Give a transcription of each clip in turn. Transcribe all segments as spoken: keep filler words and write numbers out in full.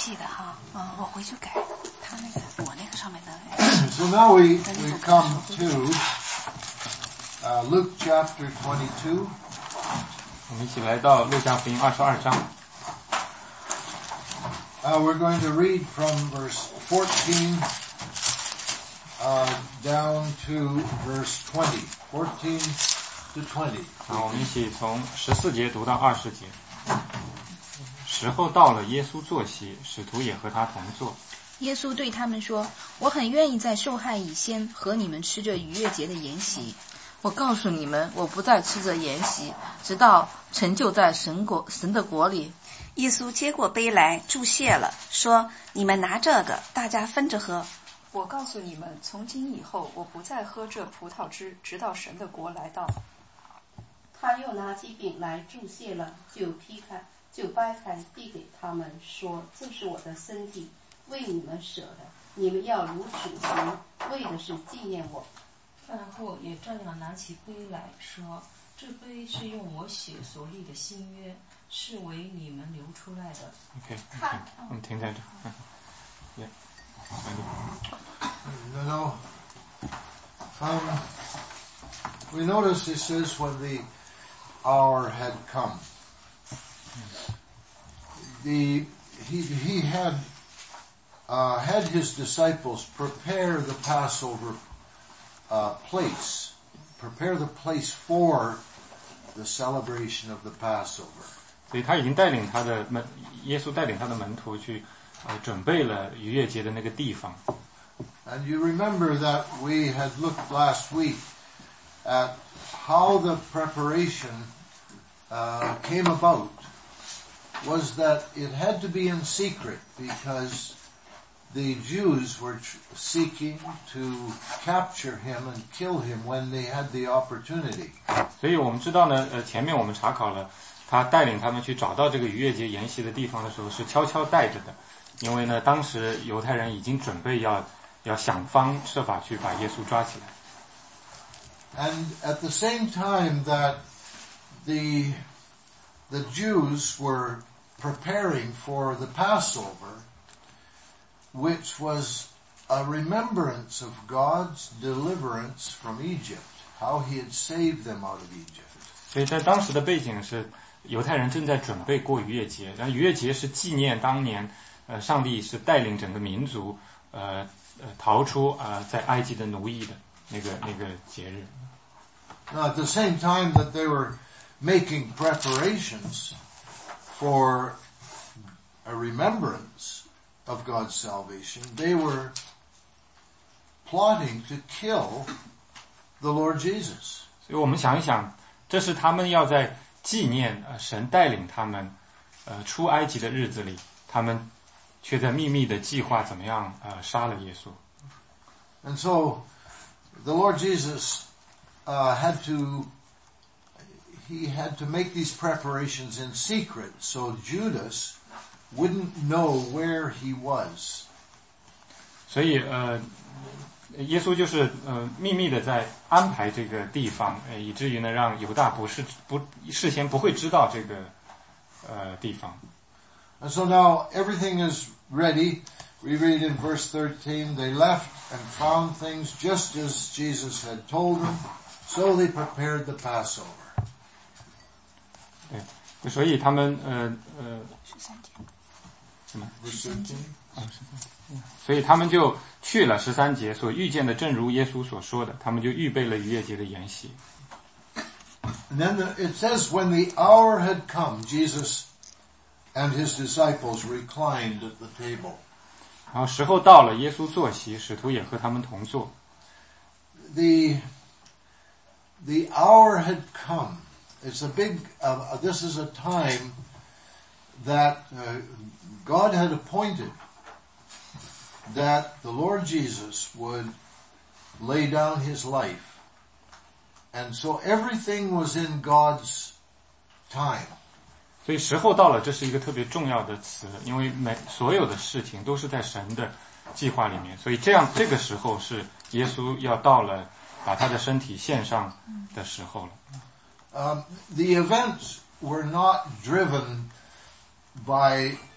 细的哈，嗯，我回去改他那个我那个上面的。 So now we we come to uh, Luke chapter twenty-two. 我们一起来到路加福音二十二章。 Uh, we're going to read from verse fourteen uh, down to verse twenty. Fourteen to twenty. 好，我们一起从十四节读到二十节。时候到了，耶稣坐席，使徒也和他同坐。 耶稣对他们说：“我很愿意在受害以先和你们吃这逾越节的筵席。 我告诉你们，我不再吃这筵席，直到成就在神国神的国里。” 耶稣接过杯来，祝谢了，说：“你们拿这个，大家分着喝。 我告诉你们，从今以后，我不再喝这葡萄汁，直到神的国来到。” 他又拿起饼来，祝谢了，就劈开，就掰开，递给他们，说：“这是我的身体，为你们舍的，你们要如此行，为的是纪念我。” 饭后也照样拿起杯来说：“这杯是用我血所立的新约，是为你们流出来的。” OK， 我们停在这。Yeah. No, no. Um, we notice it says when the hour had come. The he he had uh, had his disciples prepare the Passover uh, place, prepare the place for the celebration of the Passover. 所以他已经带领他的门，耶稣带领他的门徒去，呃，准备了逾越节的那个地方。 And you remember that we had looked last week at how the preparation uh, came about. Was that it had to be in secret because the Jews were tr- seeking to capture him and kill him when they had the opportunity. 所以我们知道呢，呃，前面我们查考了，他带领他们去找到这个逾越节筵席的地方的时候是悄悄带着的，因为呢，当时犹太人已经准备要要想方设法去把耶稣抓起来。 And at the same time that the the Jews were preparing for the Passover, which was a remembrance of God's deliverance from Egypt, how he had saved them out of Egypt. 所以在当时的背景是，犹太人正在准备过逾越节，然后逾越节是纪念当年，呃，上帝是带领整个民族，呃，呃，逃出呃在埃及的奴役的那个那个节日。 Now, at the same time that they were making preparations for a remembrance of God's salvation, they were plotting to kill the Lord Jesus. 所以我们想一想，这是他们要在纪念呃神带领他们呃出埃及的日子里，他们却在秘密的计划怎么样呃杀了耶稣。 And so the Lord Jesus uh, had to he had to make these preparations in secret so Judas wouldn't know where he was. 所以呃耶稣就是呃秘密的在安排这个地方，呃以至于呢让犹大不是不事先不会知道这个呃地方。 And so now everything is ready. We read in verse thirteen, they left and found things just as Jesus had told them, so they prepared the Passover. 对，所以他们呃呃十三节， 什么？ Verse thirteen. 啊，十三。所以他们就去了十三节所遇见的，正如耶稣所说的，他们就预备了逾越节的筵席。 And then the, it says, when the hour had come, Jesus and his disciples reclined at the table. 然后时候到了，耶稣坐席，使徒也和他们同坐。 The the hour had come. It's a big. Uh, this is a time that uh, God had appointed that the Lord Jesus would lay down his life, and so everything was in God's time. 所以时候到了，这是一个特别重要的词，因为每所有的事情都是在神的计划里面，所以这样这个时候是耶稣要到了把他的身体献上的时候了。 Um, the events were not driven by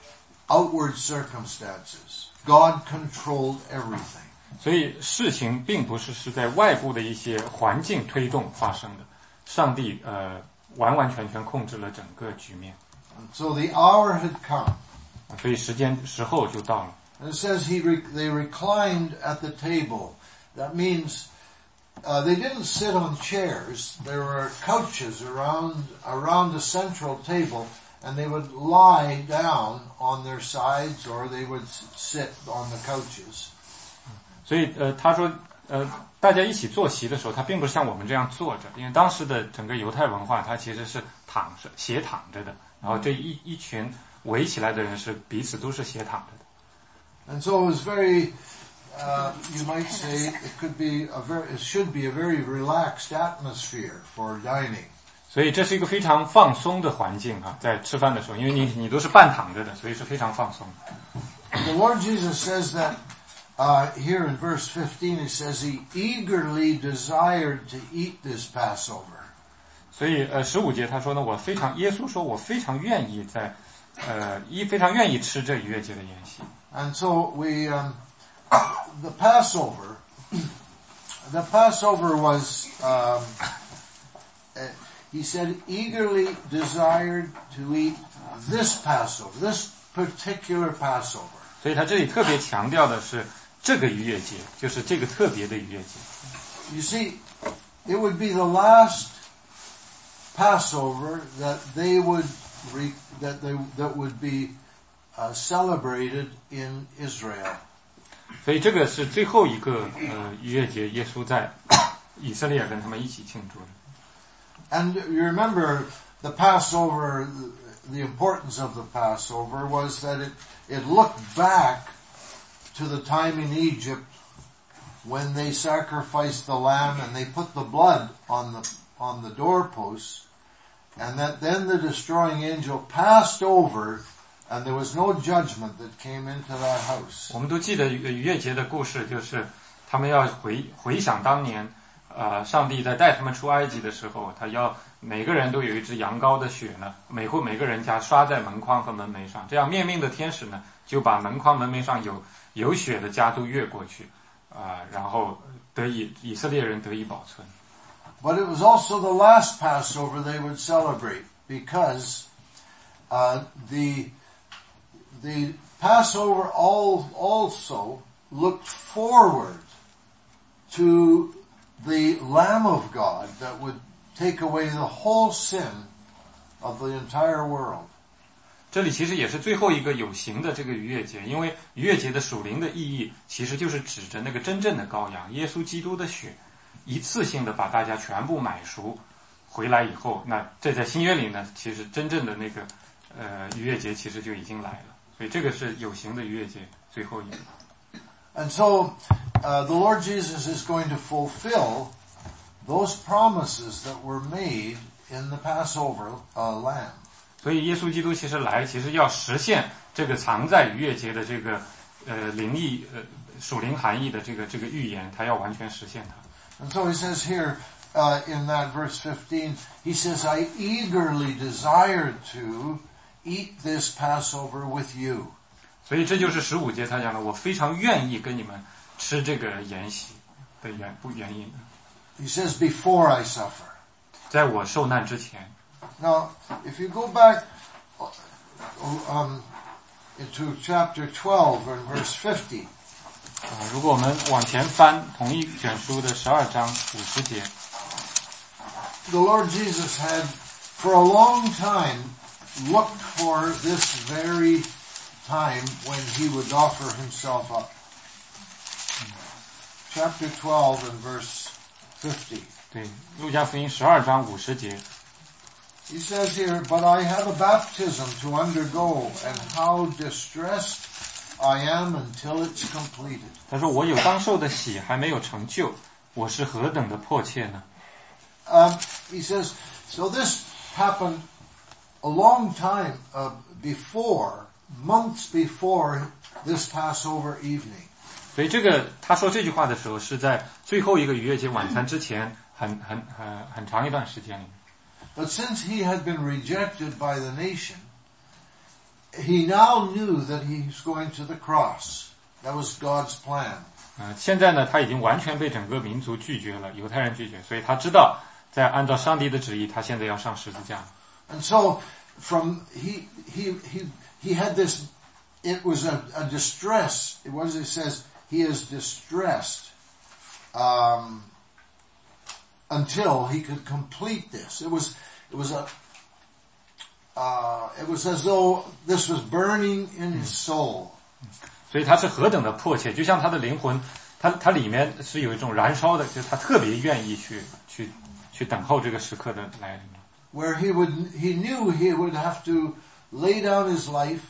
outward circumstances. God controlled everything. 所以事情并不是是在外部的一些环境推动发生的，上帝呃完完全全控制了整个局面。 And so the hour had come. 所以时间时候就到了。 And it says he re- they reclined at the table. That means uh, they didn't sit on chairs. There were couches around around the central table, and they would lie down on their sides, or they would sit on the couches. 所以呃，他说呃，大家一起坐席的时候，他并不是像我们这样坐着，因为当时的整个犹太文化，它其实是躺着斜躺着的，然后这一一群围起来的人是彼此都是斜躺着的。 And so it was very, uh, you might say, it could be a very, it should be a very relaxed atmosphere for dining. 所以这是一个非常放松的环境啊，在吃饭的时候，因为你你都是半躺着的，所以是非常放松。 The Lord Jesus says that uh, here in verse fifteen, it says he eagerly desired to eat this Passover. 所以呃，十五节他说呢，我非常，耶稣说我非常愿意在，呃，一非常愿意吃这逾越节的筵席。 And so we, um, the Passover, the Passover was, um, uh, he said, eagerly desired to eat this Passover, this particular Passover. 所以他这里特别强调的是这个逾越节，就是这个特别的逾越节。 You see, it would be the last Passover that they would, re, that they, that would be Uh, celebrated in Israel. 所以这个是最后一个呃逾越节，耶稣在以色列跟他们一起庆祝的。 And you remember the Passover, the importance of the Passover was that it, it looked back to the time in Egypt when they sacrificed the lamb and they put the blood on the, on the doorposts, and that then the destroying angel passed over and there was no judgment that came into that house. 我们都记得逾越节的故事，就是他们要回回想当年，呃，上帝在带他们出埃及的时候，他要每个人都有一只羊羔的血呢，每户每个人家刷在门框和门楣上，这样面命的天使呢，就把门框门楣上有有血的家都越过去，啊、呃，然后得以以色列人得以保存。 But it was also the last Passover they would celebrate because uh, the The Passover all, also looked forward to the Lamb of God that would take away the whole sin of the entire world. 这里其实也是最后一个有形的这个逾越节，因为逾越节的属灵的意义其实就是指着那个真正的羔羊，耶稣基督的血，一次性的把大家全部买赎回来以后，那这在新约里呢，其实真正的那个呃逾越节其实就已经来了。所以这个是有形的逾越节最后一个。 And so, uh, the Lord Jesus is going to fulfill those promises that were made in the Passover uh, lamb. 所以耶稣基督其实来，其实要实现这个藏在逾越节的这个呃灵意呃属灵含义的这个这个预言，他要完全实现它。 And so he says here uh, in that verse fifteen, he says, "I eagerly desired to eat this Passover with you." 所以这就是十五节他讲的，我非常愿意跟你们吃这个筵席的原不原因。 He says, "Before I suffer." 在我受难之前。 Now, if you go back um, into chapter twelve and verse fifty. 啊，如果我们往前翻同一卷书的十二章五十节。 The Lord Jesus had, for a long time, looked for this very time when he would offer himself up. Chapter twelve and verse fifty. 对，路加福音十二章五十节。 He says here, "But I have a baptism to undergo, and how distressed I am until it's completed." 他说：“我有当受的喜还没有成就，我是何等的迫切呢？” Um, he says, so this happened a long time uh, before, months before this Passover evening. 所以这个他说这句话的时候，是在最后一个逾越节晚餐之前，很很很很长一段时间里。 But since he had been rejected by the nation, he now knew that he's going to the cross. That was God's plan. 呃，现在呢，他已经完全被整个民族拒绝了，犹太人拒绝，所以他知道，在按照上帝的旨意，他现在要上十字架。 And so, from he he he he had this. It was a, a distress. It was. It says he is distressed um, until he could complete this. It was. It was a. Uh, it was as though this was burning in his soul. 所以他是何等的迫切，就像他的灵魂，他他里面是有一种燃烧的，就是他特别愿意去去去等候这个时刻的来临。 Where he would, he knew he would have to lay down his life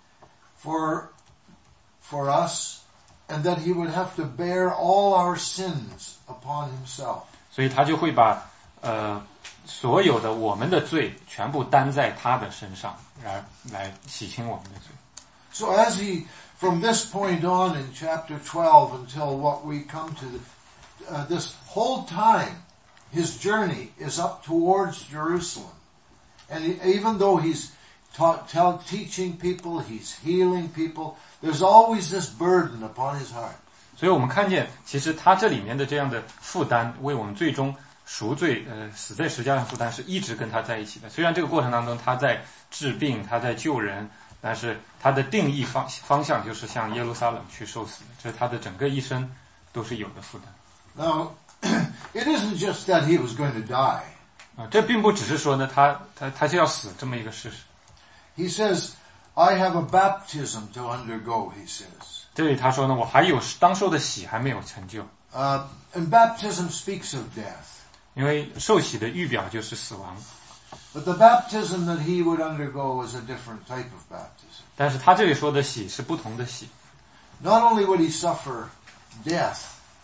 for for us, and that he would have to bear all our sins upon himself. 所以他就会把呃所有的我们的罪全部担在他的身上，来来洗清我们的罪。 So as he, from this point on in chapter twelve until what we come to, the, uh, this whole time, his journey is up towards Jerusalem. And he, even though he's taught, tell, teaching people, he's healing people, there's always this burden upon his heart. 所以我们看见，其实他这里面的这样的负担，为我们最终赎罪，呃，死在十字架上负担是一直跟他在一起的。虽然这个过程当中他在治病，他在救人，但是他的定义方方向就是向耶路撒冷去受死，这是他的整个一生都是有的负担。 Now, it isn't just that he was going to die. 啊，这并不只是说呢，他他他就要死这么一个事实。 He says, I have a baptism to undergo, he says. 这里他说呢，我还有当受的洗还没有成就。 Uh, and baptism speaks of death. 因为受洗的预表就是死亡。 But the baptism that he would undergo was a different type of baptism. 但是他这里说的洗是不同的洗。 Not only would he suffer death,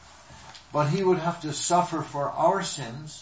but he would have to suffer for our sins,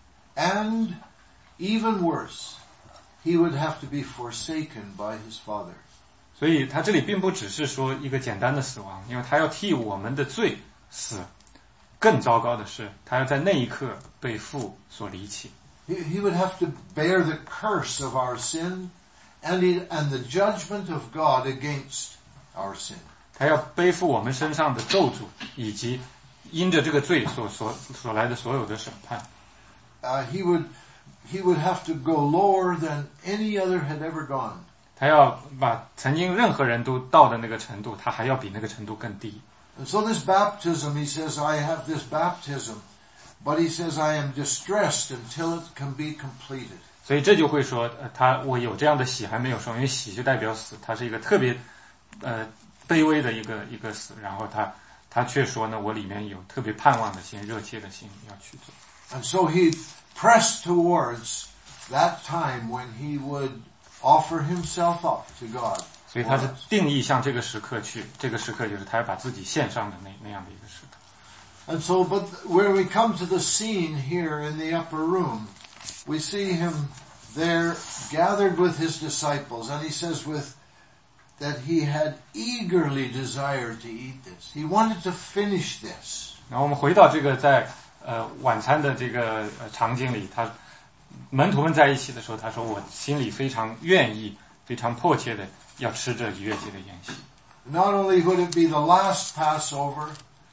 and even worse, he would have to be forsaken by his Father. 所以他这里并不只是说一个简单的死亡，因为他要替我们的罪死。更糟糕的是，他要在那一刻被父所离弃。 He, he would have to bear the curse of our sin, and he, and the judgment of God against our sin. 他要背负我们身上的咒诅，以及因着这个罪所所所来的所有的审判。 Uh, he would he would have to go lower than any other had ever gone. 他要把曾经任何人都到的那个程度，他还要比那个程度更低。 And so this baptism, he says, I have this baptism, but he says I am distressed until it can be completed. 所以这就会说，呃、他我有这样的喜还没有受，因为喜就代表死，他是一个特别呃卑微的一个一个死，然后他他却说呢，我里面有特别盼望的心、热切的心要去做。 And so he pressed towards that time when he would offer himself up to God. 所以他是定义向这个时刻去，这个时刻就是他要把自己献上的那那样的一个时刻。 And so, but when we come to the scene here in the upper room, we see him there gathered with his disciples, and he says with that he had eagerly desired to eat this. He wanted to finish this. 然后我们回到这个在呃晚餐的这个呃场景里，他门徒们在一起的时候，他说我心里非常愿意、非常迫切的要吃这逾越节的筵席。 Not only would it be the last Passover,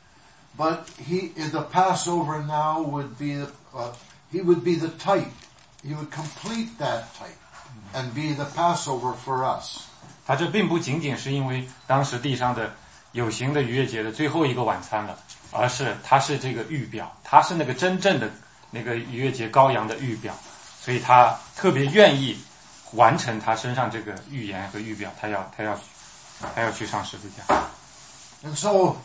but he, the Passover now would be, uh, he would be the type. He would complete that type and be the Passover for us. 他这并不仅仅是因为当时地上的有形的逾越节的最后一个晚餐了，而是他是这个预表，他是那个真正的那个逾越节羔羊的预表，所以他特别愿意完成他身上这个预言和预表，他要他要他要去上十字架。 And so,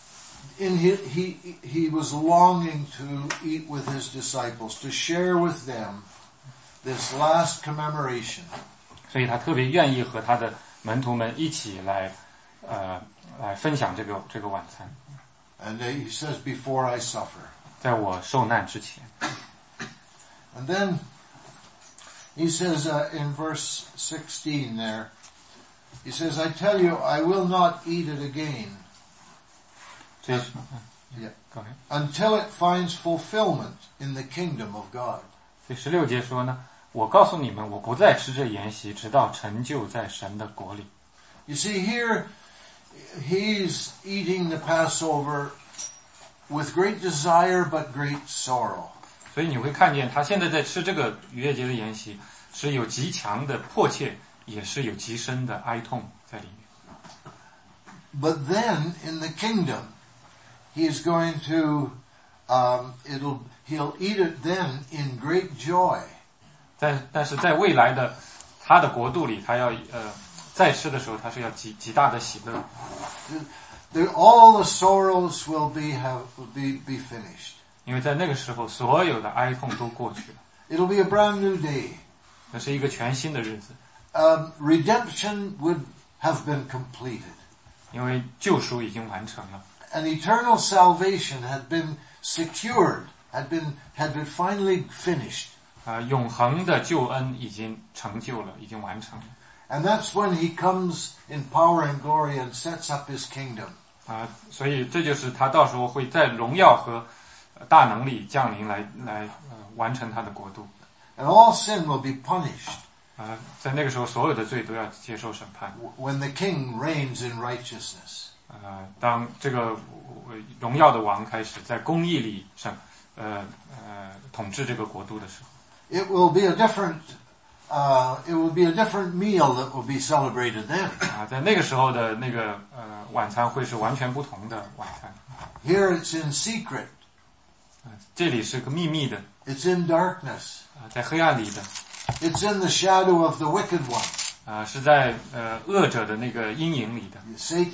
in he, he he was longing to eat with his disciples, to share with them this last commemoration. 所以他特别愿意和他的门徒们一起来，呃，来分享这个这个晚餐。 And he says, "Before I suffer." 在我受难之前。 And then he says uh, in verse sixteen there, he says, "I tell you, I will not eat it again." 这 Yeah. Go ahead. Until it finds fulfillment in the kingdom of God. 第十六节说呢， 我告诉你们，我不再吃这筵席，直到成就在神的国里。 You see, here he's eating the Passover with great desire but great sorrow. 所以你会看见他现在在吃这个逾越节的筵席，是有极强的迫切，也是有极深的哀痛在里面。 But then in the kingdom, he is going to, um, it'll, he'll eat it then in great joy. 但但是在未来的他的国度里，他要呃再吃的时候，他是要极极大的喜乐。 The, all the sorrows will be have will be be finished. 因为在那个时候，所有的哀痛都过去了， It'll be a brand new day. 那是一个全新的日子， Um, redemption would have been completed. 因为救赎已经完成了， An eternal salvation had been secured, had been had been finally finished. 啊、永恒的救恩已经成就了，已经完成了。 And that's when he comes in power and glory and sets up his kingdom. 啊、所以这就是他到时候会在荣耀和呃大能力降临来来呃完成他的国度。 And all sin will be punished 啊、在那个时候，所有的罪都要接受审判。 when the king reigns in righteousness. 呃，当这个呃荣耀的王开始在公义里审呃呃统治这个国度的时候， It will be a different uh, it will be a different meal that will be celebrated then. 啊、在那个时候的那个呃晚餐会是完全不同的晚餐。 Here it's in secret. 啊、这里是个秘密的， It's in darkness. 啊、在黑暗里的， It's in the shadow of the wicked one, 啊、是在呃恶者的那个阴影里的。 Satan.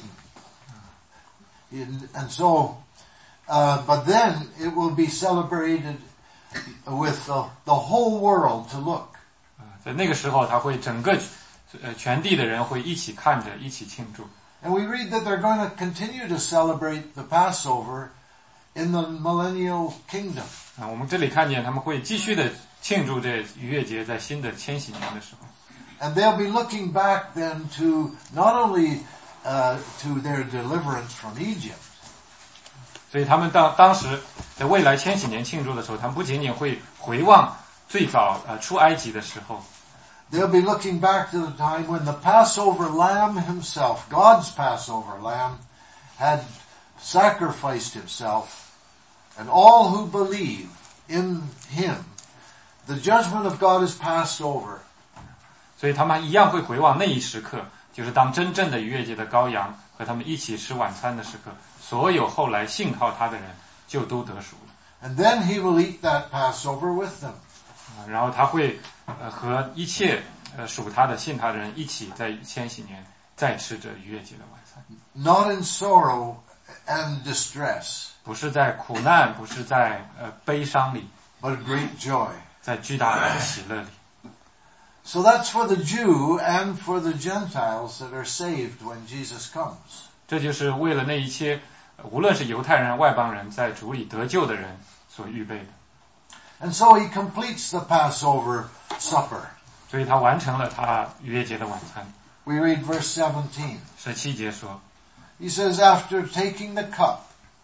In- And so, uh, but then it will be celebrated with the, the whole world to look. 啊、在那个时候，他会整个呃全地的人会一起看着，一起庆祝。 And we read that they're going to continue to celebrate the Passover in the millennial kingdom. 啊，我们这里看见他们会继续的庆祝这逾越节，在新的千禧年的时候， And they'll be looking back then to not only uh, to their deliverance from Egypt, 所以他们当当时在未来千禧年庆祝的时候，他们不仅仅会回望最早呃出埃及的时候， they'll be looking back to the time when the Passover lamb himself, God's Passover lamb, had sacrificed himself, and all who believe in him, the judgment of God is passed over. 所以他们一样会回望那一时刻，就是当真正的逾越节的羔羊和他们一起吃晚餐的时刻，所有后来信靠他的人就都得赎了。 And then he will eat that Passover with them. 啊，然后他会呃和一切呃属他的信他的人一起在千禧年再吃这逾越节的晚餐， Not in sorrow and distress, 不是在苦难，不是在呃悲伤里， but great joy. 在巨大的喜乐里。 So that's for the Jew and for the Gentiles that are saved when Jesus comes. 这就是为了那一切，呃无论是犹太人、外邦人，在主里得救的人所预备的。 And so he completes the Passover supper. 所以他完成了他逾越节的晚餐。 We read verse seventeen. 十七节说， He says, after taking the cup,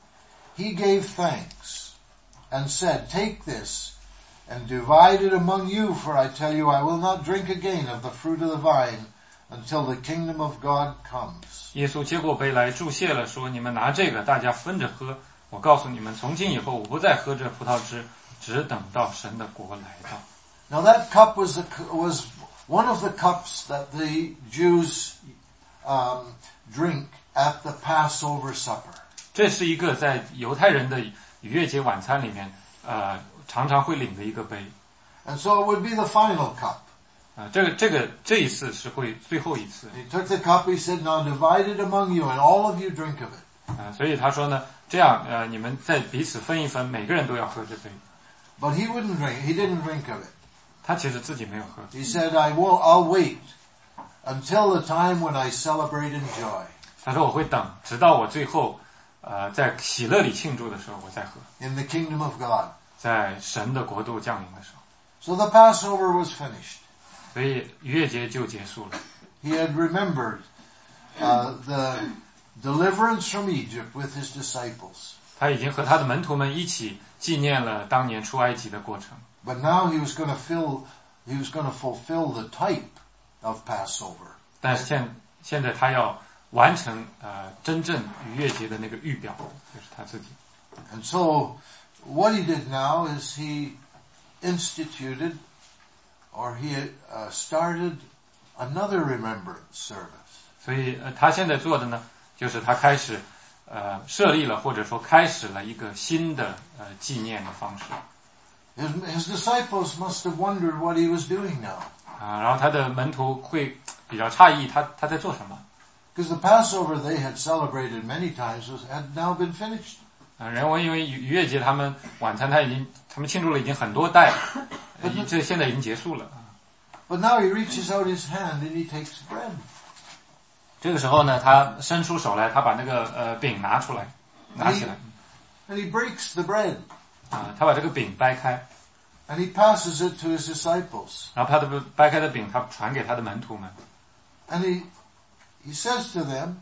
he gave thanks and said, take this and divide it among you, for I tell you, I will not drink again of the fruit of the vine until the kingdom of God comes. 耶稣接过杯来祝谢了，说：“你们拿这个，大家分着喝。我告诉你们，从今以后，我不再喝这葡萄汁，只等到神的国来到。” Now that cup was a, was one of the cups that the Jews um, drink at the Passover supper. 这是一个在犹太人的逾越节晚餐里面，呃，常常会领的一个杯。 And so it would be the final cup. 啊、这个这个这一次是会最后一次。 He took the cup, he said, now divide it among you, and all of you drink of it. 啊、所以他说呢，这样呃，你们再彼此分一分，每个人都要喝这杯。 But he wouldn't drink, he didn't drink of it. 他其实自己没有喝， He said, I will, I'll wait until the time when I celebrate in joy. 他说我会等，直到我最后，呃，在喜乐里庆祝的时候，我再喝， In the kingdom of God. 在神的国度降临的时候。 So the Passover was finished. 所以逾越节就结束了。 He had remembered uh, the deliverance from Egypt with his disciples. 他已经和他的门徒们一起纪念了当年出埃及的过程。 But now he was going to fill he was going to fulfill the type of Passover. 但是现现在他要完成呃真正逾越节的那个预表，就是他自己。 And so what he did now is he instituted or he uh, started another remembrance service. 所以呃他现在做的呢，就是他开始呃设立了或者说开始了一个新的呃纪念的方式。 His, his disciples must have wondered what he was doing now. 啊，然后他的门徒会比较诧异他他在做什么。 Because the Passover they had celebrated many times was, had now been finished. 啊，人为因为逾越节他们晚餐他已经他们庆祝了已经很多代，呃这现在已经结束了。 But now he reaches out his hand and he takes bread. 这个时候呢，他伸出手来，他把那个呃饼拿出来，拿起来。 And he breaks the bread. 啊，他把这个饼掰开。 And he passes it to his disciples. 然后他的掰开的饼，他传给他的门徒们。 And he he says to them,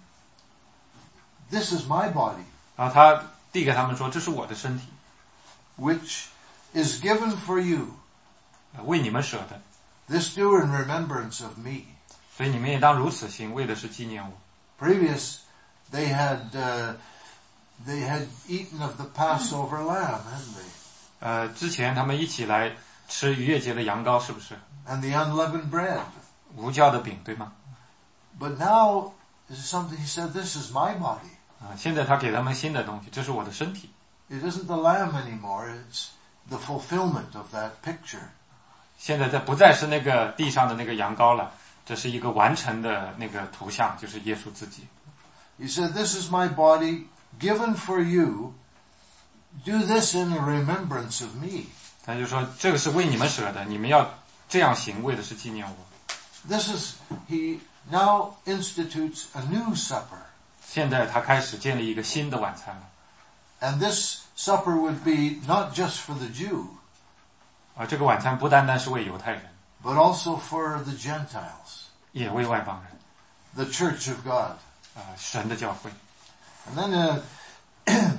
"This is my body." 然后他递给他们说：“这是我的身体 which is given for you. 为你们舍的。 This do in remembrance of me." 所以你们也当如此行，为的是纪念我。 Previous, they had uh, they had eaten of the Passover lamb, hadn't they? 呃，之前他们一起来吃逾越节的羊羔，是不是？ And the unleavened bread. 无酵的饼，对吗？ But now, this is something he said, "This is my body." 啊，现在他给他们新的东西，这是我的身体。 It isn't the lamb anymore, it's the fulfillment of that picture. 现在这不再是那个地上的那个羊羔了，这是一个完成的那个图像，就是耶稣自己。 He said, "This is my body given for you. Do this in remembrance of me." 他就说这个是为你们舍的，你们要这样行，为的是纪念我。 This is, he now institutes a new supper. 现在他开始建立一个新的晚餐了。 And this supper would be not just for the Jew, 啊，这个晚餐不单单是为犹太人， but also for the Gentiles, 也为外邦人。 the church of God. 啊，神的教会。 And then uh,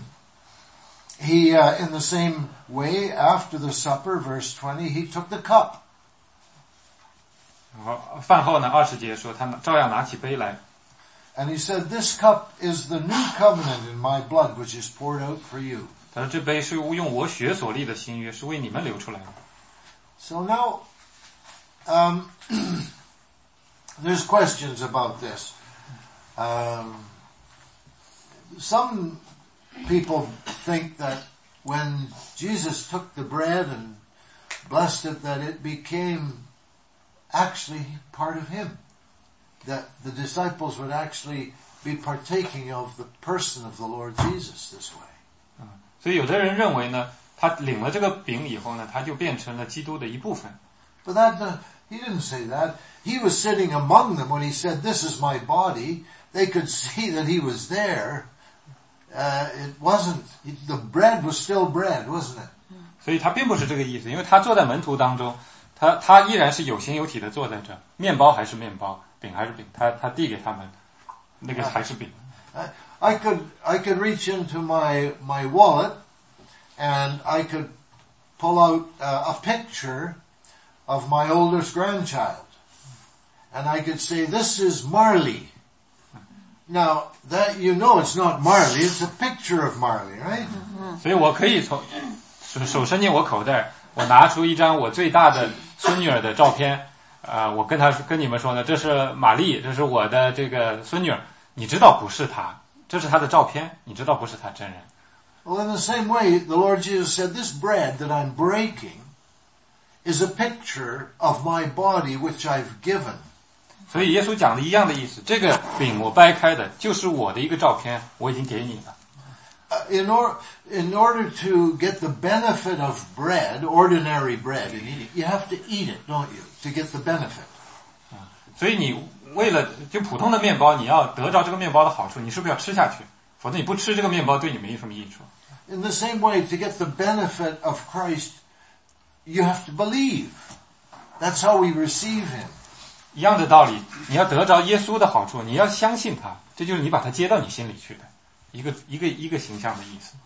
he, uh, in the same way, after the supper, verse twenty, he took the cup. 然后饭后呢，二十节说他照样拿起杯来。 And he said, "This cup is the new covenant in my blood, which is poured out for you." 他说这杯是用我血所立的新约，是为你们流出来的。 So now, um, there's questions about this. Um, some people think that when Jesus took the bread and blessed it, that it became actually part of him. That the disciples would actually be partaking of the person of the Lord Jesus this way. 所以有的人认为呢，他领了这个饼以后呢，他就变成了基督的一部分。 But that, uh, he didn't say that. He was sitting among them when he said, "This is my body." They could see that he was there. Uh, it wasn't, the bread was still bread, wasn't it? 所以他并不是这个意思，因为他坐在门徒当中，他他依然是有形有体的坐在这，面包还是面包，饼还是饼，他他递给他们，那个还是饼。 I, I could, I could reach into my, my wallet and I could pull out uh, a picture of my oldest grandchild. And I could say, "This is Marley." Now, that, you know it's not Marley, it's a picture of Marley, right? 所以我可以从手手伸进我口袋，我拿出一张我最大的孙女儿的照片，呃，我跟她跟你们说呢，这是玛丽，这是我的这个孙女儿，你知道不是她，这是她的照片，你知道不是她真人。 Well, in the same way, the Lord Jesus said, "This bread that I'm breaking is a picture of my body which I've given." 所以耶稣讲的一样的意思，这个饼我掰开的就是我的一个照片，我已经给你了。 Uh, in, or, in order to get the benefit of bread, ordinary bread, and eat it, you have to eat it, don't you, to get the benefit. 所以你为了就普通的面包，你要得着这个面包的好处，你是不是要吃下去？否则你不吃这个面包，对你没什么益处。 In the same way, to get the benefit of Christ, you have to believe. That's how we receive him. 一样的道理，你要得着耶稣的好处，你要相信他，这就是你把他接到你心里去的一个一个一个形象的意思。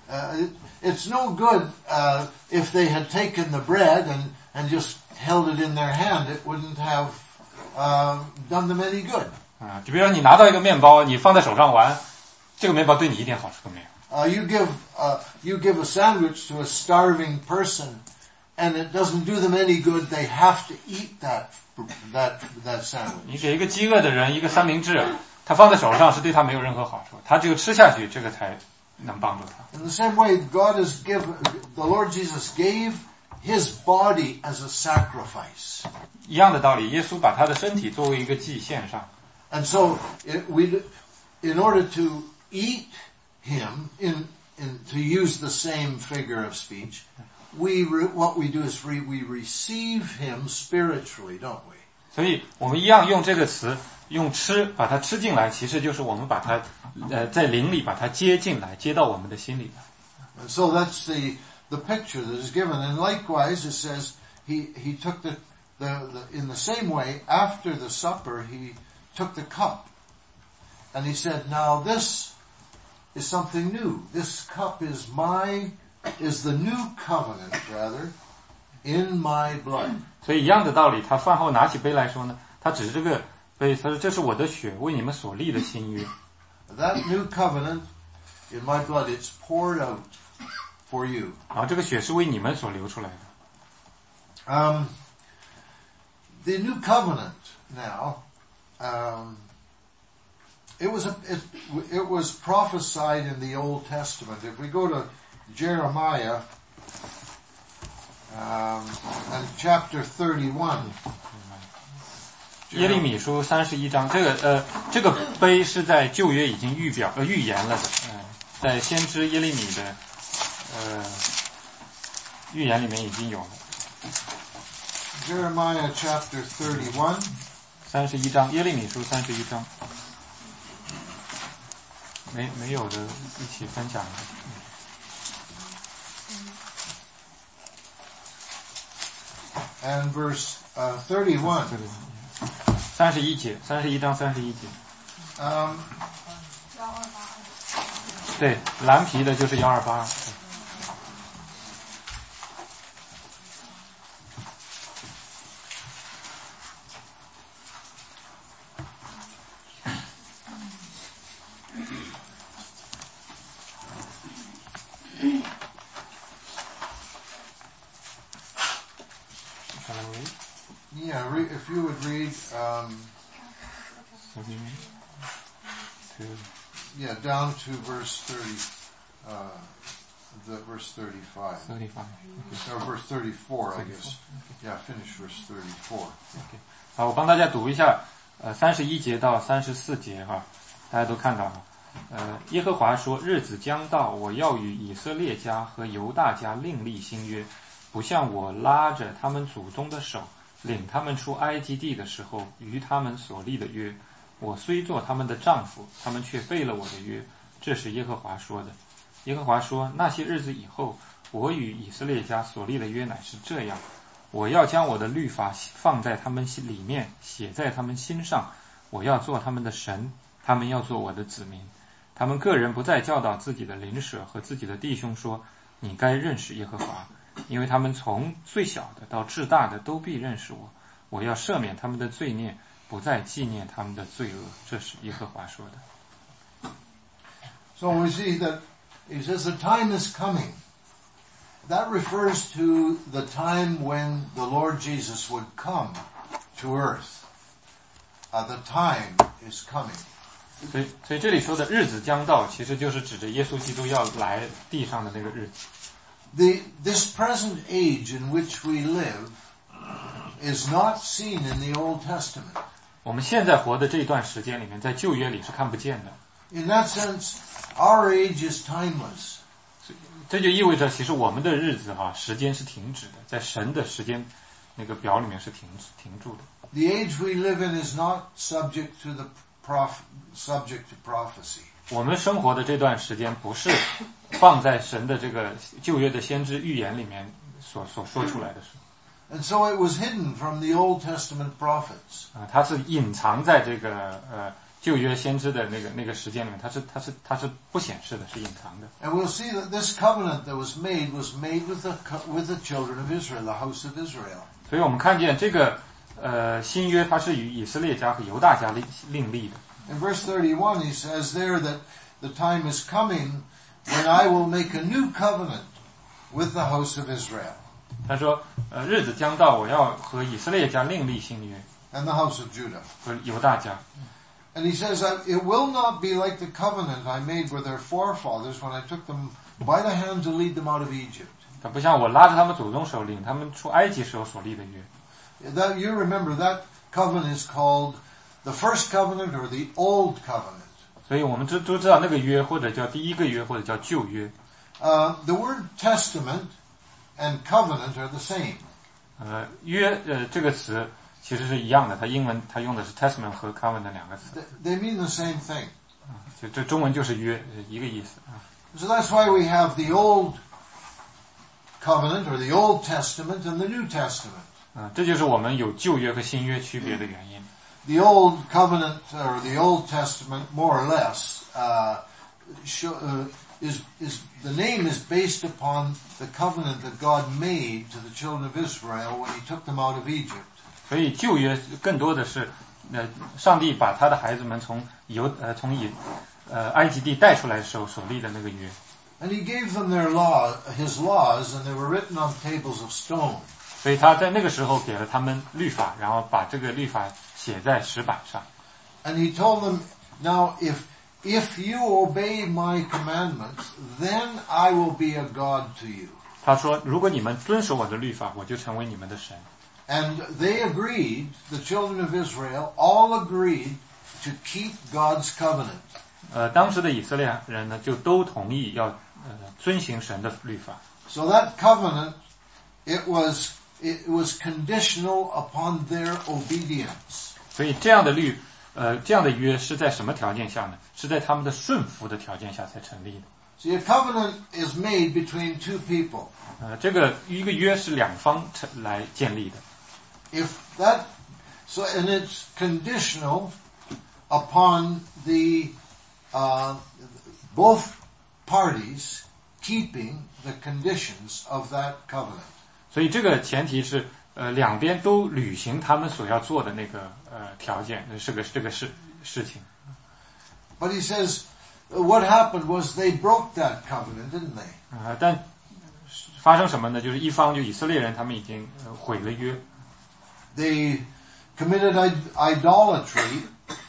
Uh, it, it's no good uh, if they had taken the bread and, and just held it in their hand. It wouldn't have uh, done them any good. 啊，就比如说你拿到一个面包，你放在手上玩，这个面包对你一点好处都没有。 Uh, you give uh, you give a sandwich to a starving person, and it doesn't do them any good. They have to eat that that that sandwich. 你给一个饥饿的人一个三明治，他放在手上是对他没有任何好处，他只有吃下去，这个才能帮助他。 In the same way, God has given the Lord Jesus gave His body as a sacrifice. 一样的道理，耶稣把他的身体作为一个祭献上。 And so, it, we, in order to eat Him, in, in to use the same figure of speech, we re, what we do is we, we receive Him spiritually, don't we? 所以我们一样用这个词，用吃把它吃进来，其实就是我们把它，呃，在灵里把它接进来，接到我们的心里来。 And so that's the the picture that is given. And likewise, it says he he took the the, the in the same way after the supper he took the cup, and he said, "Now this is something new. This cup is my is the new covenant, rather, in my blood." 所以一样的道理，他饭后拿起杯来说呢，他指着这个杯，他说：“这是我的血，为你们所立的新约。” That new covenant in my blood, it's poured out for you. 然后这个血是为你们所流出来的。 Um, the new covenant now, um, it was a, it, it was prophesied in the Old Testament. If we go to Jeremiah um, and chapter thirty-one. 耶利米书三十一章，这个呃，这个杯是在旧约已经预表呃预言了的，呃，在先知耶利米的呃预言里面已经有了。 Jeremiah chapter thirty-one. 三十一章，耶利米书三十一章，没没有的，一起分享一下。 And verse uh, thirty-one. 三十一节，三十一章三十一节。 Um, 对，蓝皮的就是幺二八。 Yeah, re- if you would read, um, yeah, down to verse thirty, uh, the verse thirty-five. thirty-five. Or verse thirty-four, I guess. Yeah, finish verse thirty-four. OK， 好，我帮大家读一下，呃，三十一节到三十四节哈，大家都看到了。呃，耶和华说：“日子将到，我要与以色列家和犹大家另立新约，不像我拉着他们祖宗的手。” 领他们出埃及地的时候，与他们所立的约，我虽做他们的丈夫，他们却背了我的约。这是耶和华说的。耶和华说：那些日子以后，我与以色列家所立的约乃是这样：我要将我的律法放在他们心里面，写在他们心上。我要做他们的神，他们要做我的子民。他们个人不再教导自己的邻舍和自己的弟兄说：你该认识耶和华。 因为他们从最小的到至大的都必认识我，我要赦免他们的罪孽，不再纪念他们的罪恶。这是耶和华说的。 So we see that he says the time is coming. That refers to the time when the Lord Jesus would come to earth. Uh, the time is coming. 所以，所以这里说的日子将到，其实就是指着耶稣基督要来地上的那个日子。 The, this present age in which we live is not seen in the Old Testament. 我们现在活的这段时间里面，在旧约里是看不见的。 In that sense, our age is timeless. 这就意味着，其实我们的日子哈、啊，时间是停止的，在神的时间那个表里面是停停住的。 The age we live in is not subject to the prof, subject to prophecy. 我们生活的这段时间不是放在神的这个旧约的先知预言里面所所说出来的事。 And so it was hidden from the Old Testament prophets. 啊，它是隐藏在这个呃旧约先知的那个那个时间里面，它是它是它是不显示的，是隐藏的。 And we'll see that this covenant that was made was made with the with the children of Israel, the house of Israel. 所以我们看见这个呃新约，它是与以色列家和犹大家另另立的。 In verse thirty-one, he says there that the time is coming when I will make a new covenant with the house of Israel. 他说，呃，日子将到，我要和以色列家另立新约， And the house of Judah. 和犹大家。 And he says, it will not be like the covenant I made with their forefathers when I took them by the hand to lead them out of Egypt. 他不像我拉着他们祖宗手领他们出埃及时候所立的约。 That, you remember that covenant is called the first covenant or the old covenant. 所以我们知都知道那个约，或者叫第一个约，或者叫旧约。 Uh, the word testament and covenant are the same. 呃，约呃这个词其实是一样的，它英文它用的是 testament 和 covenant 两个词。 They mean the same thing. 就这中文就是约，一个意思。 So that's why we have the old covenant or the Old Testament and the New Testament. 啊，这就是我们有旧约和新约区别的原因。 The Old Covenant or the Old Testament, more or less, uh, show, uh, is is the name is based upon the covenant that God made to the children of Israel when He took them out of Egypt. 所以旧约更多的是，呃，上帝把他的孩子们从犹呃从以呃埃及地带出来的时候所立的那个约。 And He gave them their law, His laws, and they were written on tables of stone. 所以他在那个时候给了他们律法，然后把这个律法写在石板上。 And He told them, now if if you obey my commandments, then I will be a God to you. 他说，如果你们遵守我的律法，我就成为你们的神。 And they agreed, the children of Israel all agreed to keep God's covenant. 呃，当时的以色列人呢，就都同意要呃遵行神的律法。 So that covenant, it was it was conditional upon their obedience. 所以这样的律，呃，这样的约是在什么条件下呢？是在他们的顺服的条件下才成立的。 See, a covenant is made between two people. 呃，这个一个约是两方成来建立的。 If that, so and it's conditional upon the uh, both parties keeping the conditions of that covenant. 所以这个前提是，呃，两边都履行他们所要做的那个呃条件，是个这个事事情。 But he says, what happened was they broke that covenant, didn't they? 啊、呃，但发生什么呢？就是一方就以色列人他们已经、呃、毁了约。 They committed idolatry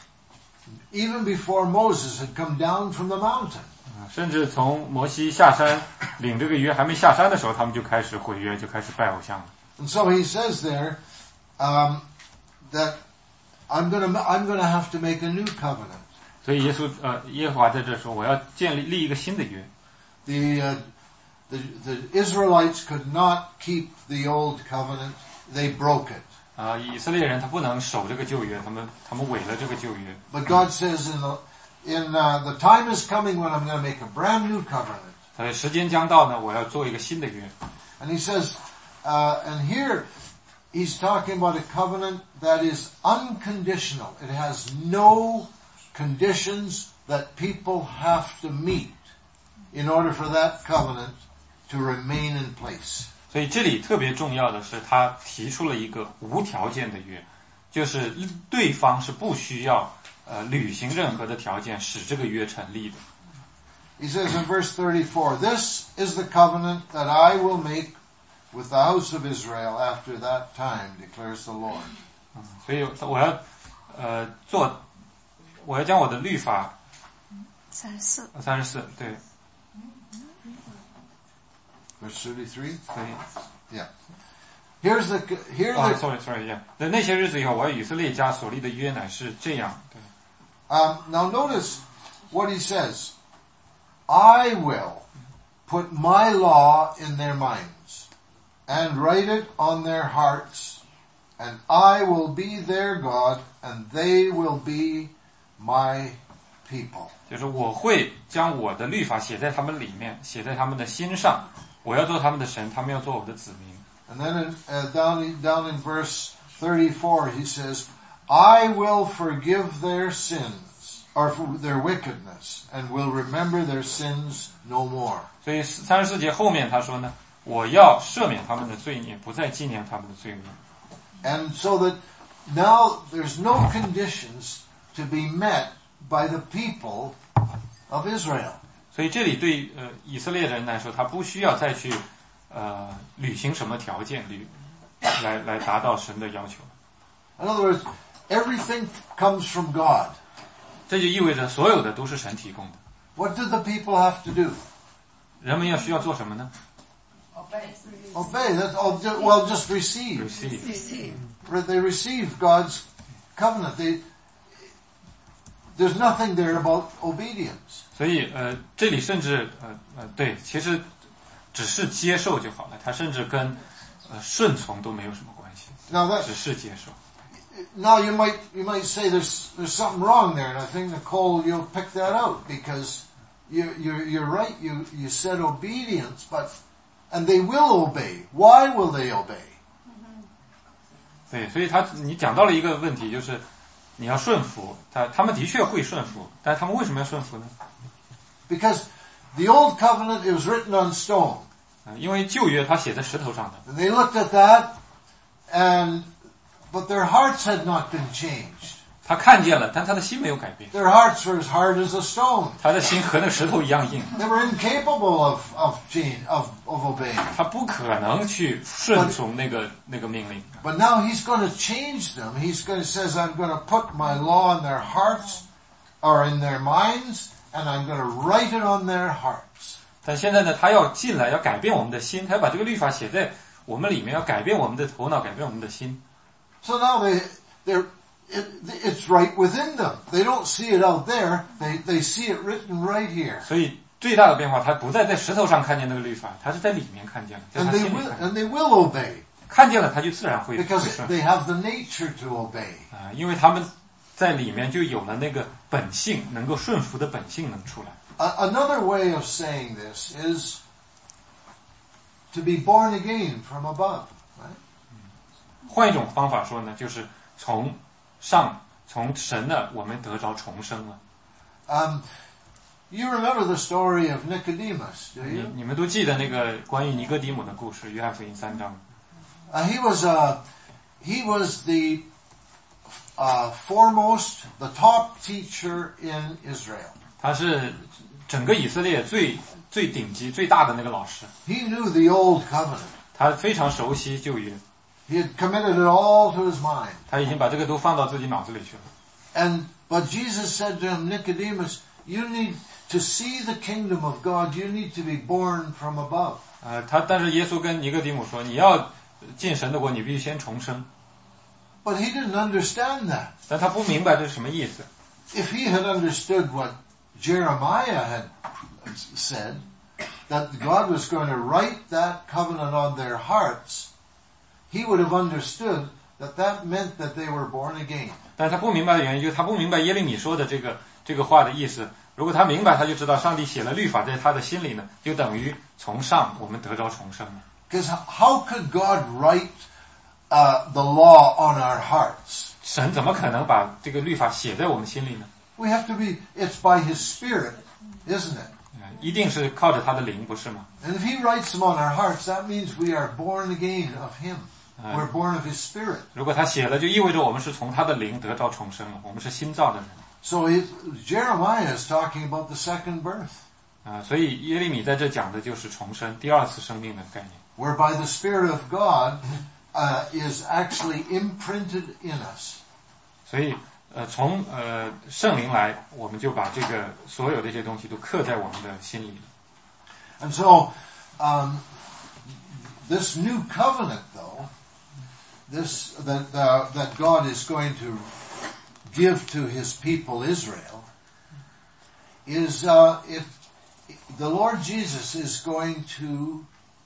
even before Moses had come down from the mountain. 甚至从摩西下山领这个约还没下山的时候，他们就开始毁约，就开始拜偶像了。 And so he says there um, that I'm going to I'm going to have to make a new covenant. 所以耶稣呃耶和华在这说，我要建立立一个新的约。 The, uh, the the Israelites could not keep the old covenant; they broke it. 啊、以色列人他不能守这个旧约，他们他们违了这个旧约。 But God says in the in uh, the time is coming when I'm going to make a brand new covenant. 呃，时间将到呢，我要做一个新的约。 And he says, uh, and here he's talking about a covenant that is unconditional. It has no conditions that people have to meet in order for that covenant to remain in place. 所以这里特别重要的是，他提出了一个无条件的约，就是对方是不需要呃履行任何的条件使这个约成立的。 He says in verse thirty-four, this is the covenant that I will make with the house of Israel after that time, declares the Lord. 所以我要呃做，我要将我的律法三十四， 三十四对 Verse thirty-three. 可以。 Yeah. Here's the here 啊 the ，sorry sorry yeah。那那些日子以后，我要以色列家所立的约乃是这样。对。 um, now notice what he says. I will put my law in their minds and write it on their hearts, and I will be their God, and they will be my people. 就是我会将我的律法写在他们里面，写在他们的心上。我要做他们的神，他们要做我的子民。 And then in, uh, down, in, down in verse thirty-four, he says, I will forgive their sins or for their wickedness, and will remember their sins no more. 所以三十四节后面他说呢，我要赦免他们的罪孽，不再纪念他们的罪恶。 And so that now there's no conditions to be met by the people of Israel. 所以这里对呃以色列人来说，他不需要再去呃履行什么条件，履来来达到神的要求。 In other words, everything comes from God. 这就意味着所有的都是神提供的。 What do the people have to do? 人们要需要做什么呢？ Obey. That's all. Well, just receive. Receive. They receive God's covenant. They, there's nothing there about obedience. 所以呃，这里甚至呃呃，对，其实只是接受就好了，它甚至跟呃顺从都没有什么关系。 Now that 只是接受。 now you might you might say there's there's something wrong there, and I think Nicole you'll pick that out because you you're you're right. You you said obedience, but and they will obey. Why will they obey? 对，所以他你讲到了一个问题，就是你要顺服他，他们的确会顺服，但是他们为什么要顺服呢？ Because the old covenant it was written on stone. 啊，因为旧约它写在石头上的。 And they looked at that, and but their hearts had not been changed. 他看见了，但他的心没有改变。 Their hearts were as hard as a stone. 他的心和那个石头一样硬。 They were incapable of of change of of obeying. 他不可能去顺从那个那个命令。 But now he's going to change them. He's going to says, "I'm going to put my law in their hearts, or in their minds, and I'm going to write it on their hearts." 但现在呢，他要进来，要改变我们的心，他要把这个律法写在我们里面，要改变我们的头脑，改变我们的心。 So now they they're it, it's right within them. They don't see it out there. They they see it written right here. 所以最大的变化，他不再在石头上看见那个律法，他是在里面看见了，在 And 他 they 心里 will 看见。 and they will obey 看见了，他就自然会会 because 顺 they have the nature to obey. 啊，因为他们在里面就有了那个本性，能够顺服的本性能出来。 A- another way of saying this is to be born again from above. Right? 换一种方法说呢，就是从上从神的我们得着重生了。 Um, you remember the story of Nicodemus, do 你 you? 你们都记得那个关于尼哥底母的故事，约翰福音三章。 Uh, he was uh, he was the uh, foremost, the top teacher in Israel. 他是整个以色列最最顶级、最大的那个老师， He knew the old covenant. 他非常熟悉旧约， He had committed it all to his mind. 他已经把这个都放到自己脑子里去了。 And but Jesus said to him, Nicodemus, you need to see the kingdom of God. You need to be born from above. 呃，他但是耶稣跟尼哥底母说，你要进神的国，你必须先重生。 But he didn't understand that. 但他不明白这是什么意思。 If he had understood what Jeremiah had said, that God was going to write that covenant on their hearts, he would have understood that that meant that they were born again. 但是他不明白的原因，就是他不明白耶利米说的这个这个话的意思。如果他明白，他就知道上帝写了律法在他的心里呢，就等于从上我们得着重生了。 Because how could God write uh, the law on our hearts? 神怎么可能把这个律法写在我们心里呢？ We have to be, it's by His Spirit, isn't it? 呃一定是靠着他的灵，不是吗？ And if He writes them on our hearts, that means we are born again of Him. We're born of His Spirit. 如果他写了，就意味着我们是从他的灵得着重生了，我们是新造的人。 So it, Jeremiah is talking about the second birth, 啊、所以耶利米在这讲的就是重生，第二次生命的概念。 whereby the Spirit of God uh, is actually imprinted in us. 所以，呃，从呃圣灵来，我们就把这个所有的这些东西都刻在我们的心里了。 And so, um, this new covenant, though, this that uh, that God is going to give to His people Israel, is uh, if the Lord Jesus is going to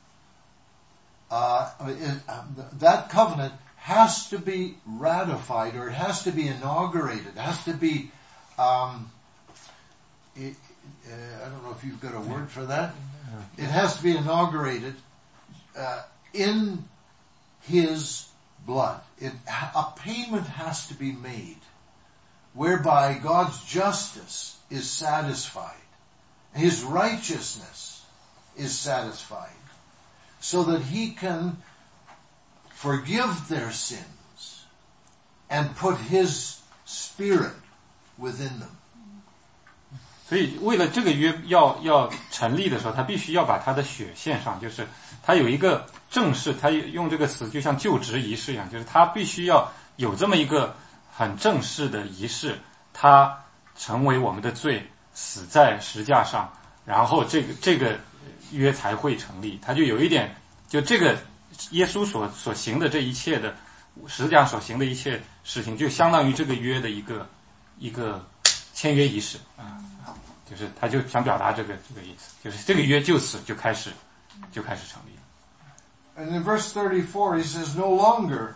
uh, it, uh, that covenant has to be ratified, or it has to be inaugurated. It has to be. Um, it, uh, I don't know if you've got a word for that. It has to be inaugurated uh, in His blood. It, a payment has to be made whereby God's justice is satisfied, His righteousness is satisfied, so that He can forgive their sins and put His Spirit within them. 所以为了这个约要要成立的时候，他必须要把他的血献上，就是他有一个正式，他用这个词就像就职仪式一样，就是他必须要有这么一个很正式的仪式，他成为我们的罪，死在十架上，然后这个这个约才会成立。他就有一点，就这个耶稣所所行的这一切的十字架所行的一切事情，就相当于这个约的一个一个签约仪式啊，就是他就想表达这个这个意思，就是这个约就此就开始就开始成立了。 And in verse thirty-four, he says, no longer,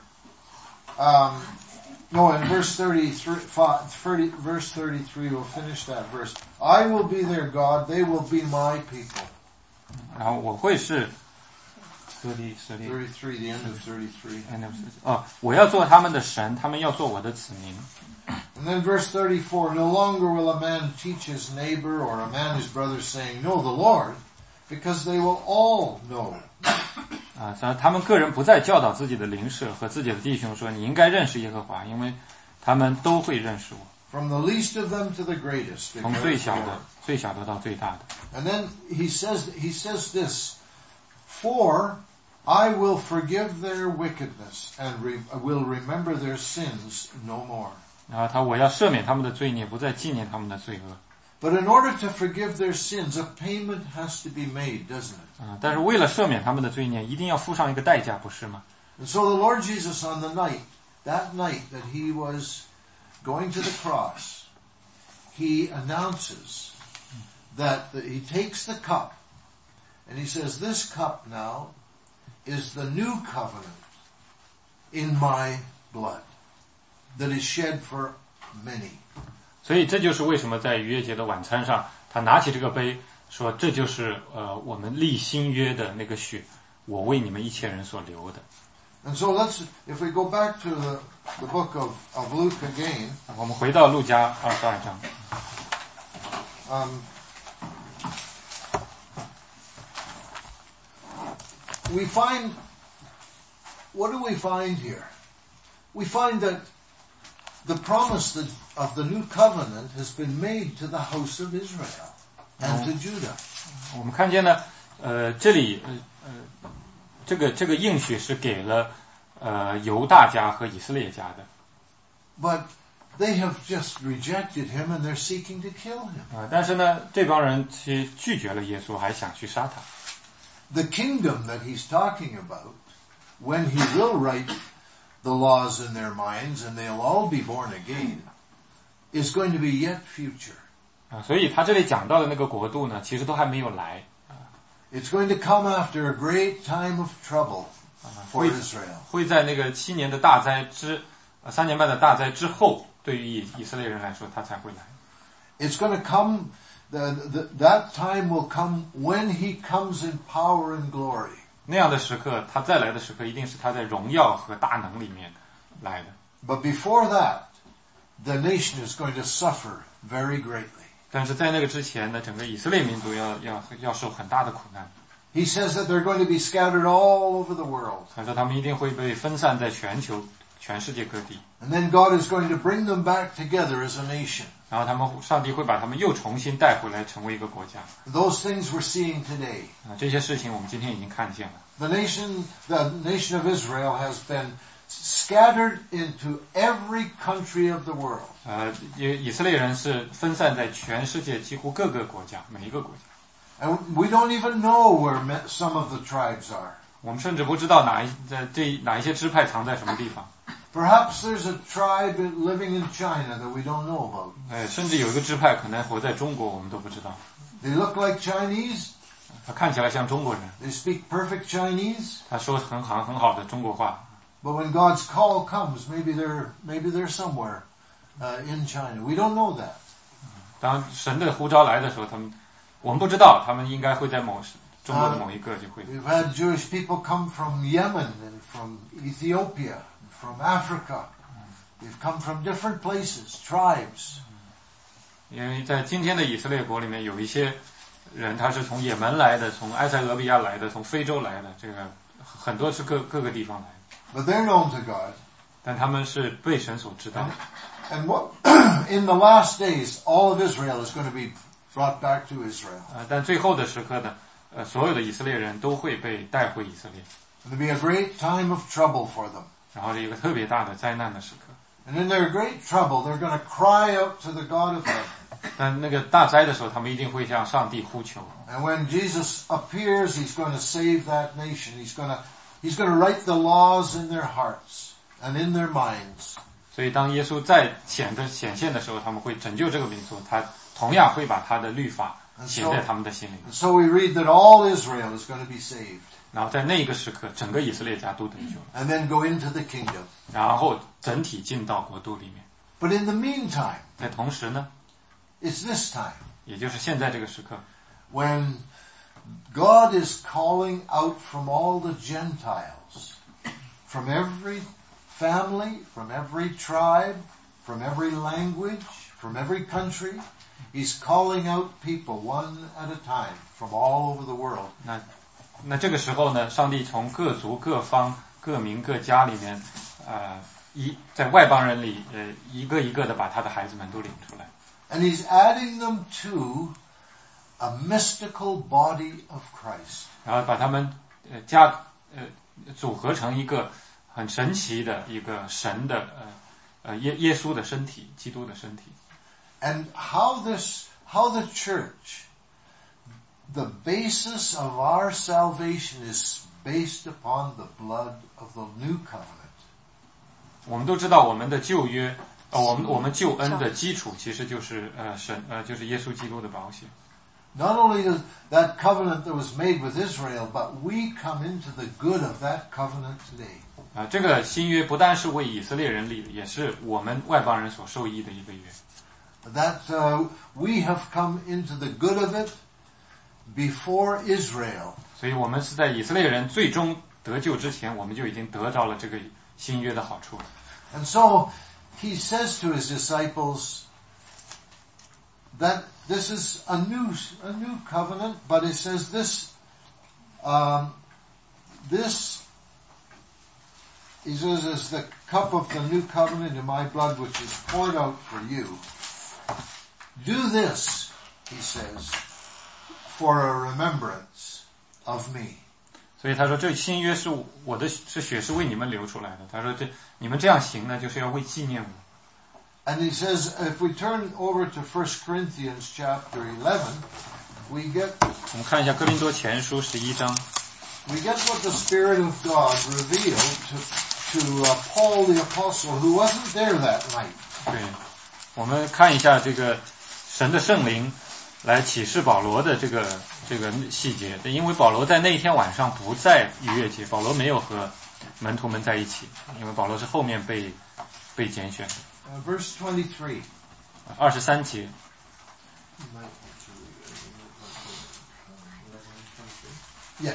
um, no, in verse thirty-three, thirty, verse thirty-three, we'll finish that verse. I will be their God, they will be my people. 然后我会是thirty, thirty, thirty-three, the end of thirty-three. 哦，我要做他们的神，他们要做我的子民。 And then verse thirty-four, no longer will a man teach his neighbor or a man his brother saying, know the Lord, because they will all know. 啊，他们个人不再教导自己的邻舍和自己的弟兄说，你应该认识耶和华，因为他们都会认识我。 From the least of them to the greatest. 从最小的最小的到最大的。 And then he says he says this, for I will forgive their wickedness and re, will remember their sins no more. 然后他我要赦免他们的罪孽，不再纪念他们的罪恶。 But in order to forgive their sins, a payment has to be made, doesn't it? 啊，但是为了赦免他们的罪孽，一定要付上一个代价，不是吗？ And so the Lord Jesus on the night, that night that he was going to the cross, he announces that the, he takes the cup and he says, this cup now is the new covenant in my blood that is shed for many. 所以这就是为什么在逾越节的晚餐上，他拿起这个杯，说这就是呃我们立新约的那个血，我为你们一切人所流的。 And so let's, if we go back to the, the book of, of Luke again. 我们回到路加二十二章。 Um, we find, what do we find here? We find that the promise that, of the new covenant has been made to the house of Israel and to Judah. 我们看见呢，呃，这里呃呃，这个这个应许是给了呃犹大家和以色列家的。 But they have just rejected him and they're seeking to kill him. 啊、呃，但是呢，这帮人去拒绝了耶稣，还想去杀他。 The kingdom that he's talking about, when he will write the laws in their minds and they'll all be born again, is going to be yet future. 啊，所以他这里讲到的那个国度呢，其实都还没有来。 It's going to come after a great time of trouble for Israel. 会在那个七年的大灾之，呃，三年半的大灾之后，对于以以色列人来说，他才会来。 It's going to come, the, the, that time will come when he comes in power and glory. 那样的时刻，他再来的时刻，一定是他在荣耀和大能里面来的。 But before that, the nation is going to suffer very greatly. 但是在那个之前呢，整个以色列民族要要要受很大的苦难。 He says that they're going to be scattered all over the world. 他说他们一定会被分散在全球、全世界各地。 And then God is going to bring them back together as a nation. 然后他们，上帝会把他们又重新带回来，成为一个国家。 Those things we're seeing today. 啊，这些事情我们今天已经看见了。 The nation, the nation of Israel has been scattered into every country of the world. 呃，以以色列人是分散在全世界几乎各个国家，每一个国家。 And we don't even know where some of the tribes are. 我们甚至不知道哪一在这哪一些支派藏在什么地方。 Perhaps there's a tribe living in China that we don't know about. 哎，甚至有一个支派可能活在中国，我们都不知道。 They look like Chinese. 他看起来像中国人。 They speak perfect Chinese. 他说很好很好的中国话。 But when God's call comes, maybe they're maybe they're somewhere uh, in China. We don't know that. 当神的呼召来的时候，他们我们不知道，他们应该会在某中国的某一个就会。 We've had Jewish people come from Yemen and from Ethiopia, and from Africa. They've come from different places, tribes. 因为在今天的以色列国里面，有一些人他是从也门来的，从埃塞俄比亚来的，从非洲来的，这个很多是各各个地方来的。 But they're known to God. 但他们是被神所知道。 And what in the last days, all of Israel is going to be brought back to Israel. 呃，但最后的时刻呢，呃，所有的以色列人都会被带回以色列。 It'll be a great time of trouble for them. 然后是一个特别大的灾难的时刻。 And in their great trouble, they're going to cry out to the God of heaven. 但那个大灾的时候，他们一定会向上帝呼求。 And when Jesus appears, he's going to save that nation. He's going to, he's going to write the laws in their hearts and in their minds. 所以当耶稣再显的显现的时候，他们会拯救这个民族，他同样会把他的律法写在他们的心里。 And so we read that all Israel is going to be saved. 然后在那一个时刻，整个以色列家都得救， And then go into the kingdom. 然后整体进到国度里面。 But in the meantime, 在同时呢， it's this time 也就是现在这个时刻， when God is calling out from all the Gentiles, from every family, from every tribe, from every language, from every country. He's calling out people one at a time from all over the world. 那那这个时候呢，上帝从各族各方各民各家里面，呃，一在外邦人里，呃，一个一个的把他的孩子们都领出来。 And he's adding them to a mystical body of Christ. 然后把他们呃加呃组合成一个很神奇的一个神的呃呃耶耶稣的身体，基督的身体。 And how this, how the church, the basis of our salvation is based upon the blood of the new covenant. 我们都知道，我们的旧约，呃，我们我们救恩的基础其实就是呃神呃就是耶稣基督的宝血。 Not only does that covenant that was made with Israel, but we come into the good of that covenant today. 啊、这个新约不但是为以色列人立的，也是我们外邦人所受益的一个约。 That uh, we have come into the good of it before Israel. 所以我们是在以色列人最终得救之前，我们就已经得到了这个新约的好处。 And so he says to his disciples that this is a new, a new covenant, but it says this, um, this, he says, is the cup of the new covenant in my blood, which is poured out for you. Do this, he says, for a remembrance of me. 所以他说，这新约是我的是血是为你们流出来的。他说，这你们这样行呢，就是要为纪念我。 And he says, if we turn over to First Corinthians chapter eleven, we get 我们看一下哥林多前书十一章， we get what the Spirit of God revealed to to uh, Paul the apostle, who wasn't there that night. 对，我们看一下这个神的圣灵来启示保罗的这个这个细节。因为保罗在那一天晚上不在逾越节，保罗没有和门徒们在一起，因为保罗是后面被被拣选的。 Uh, verse twenty-three. 二十三节， Yes.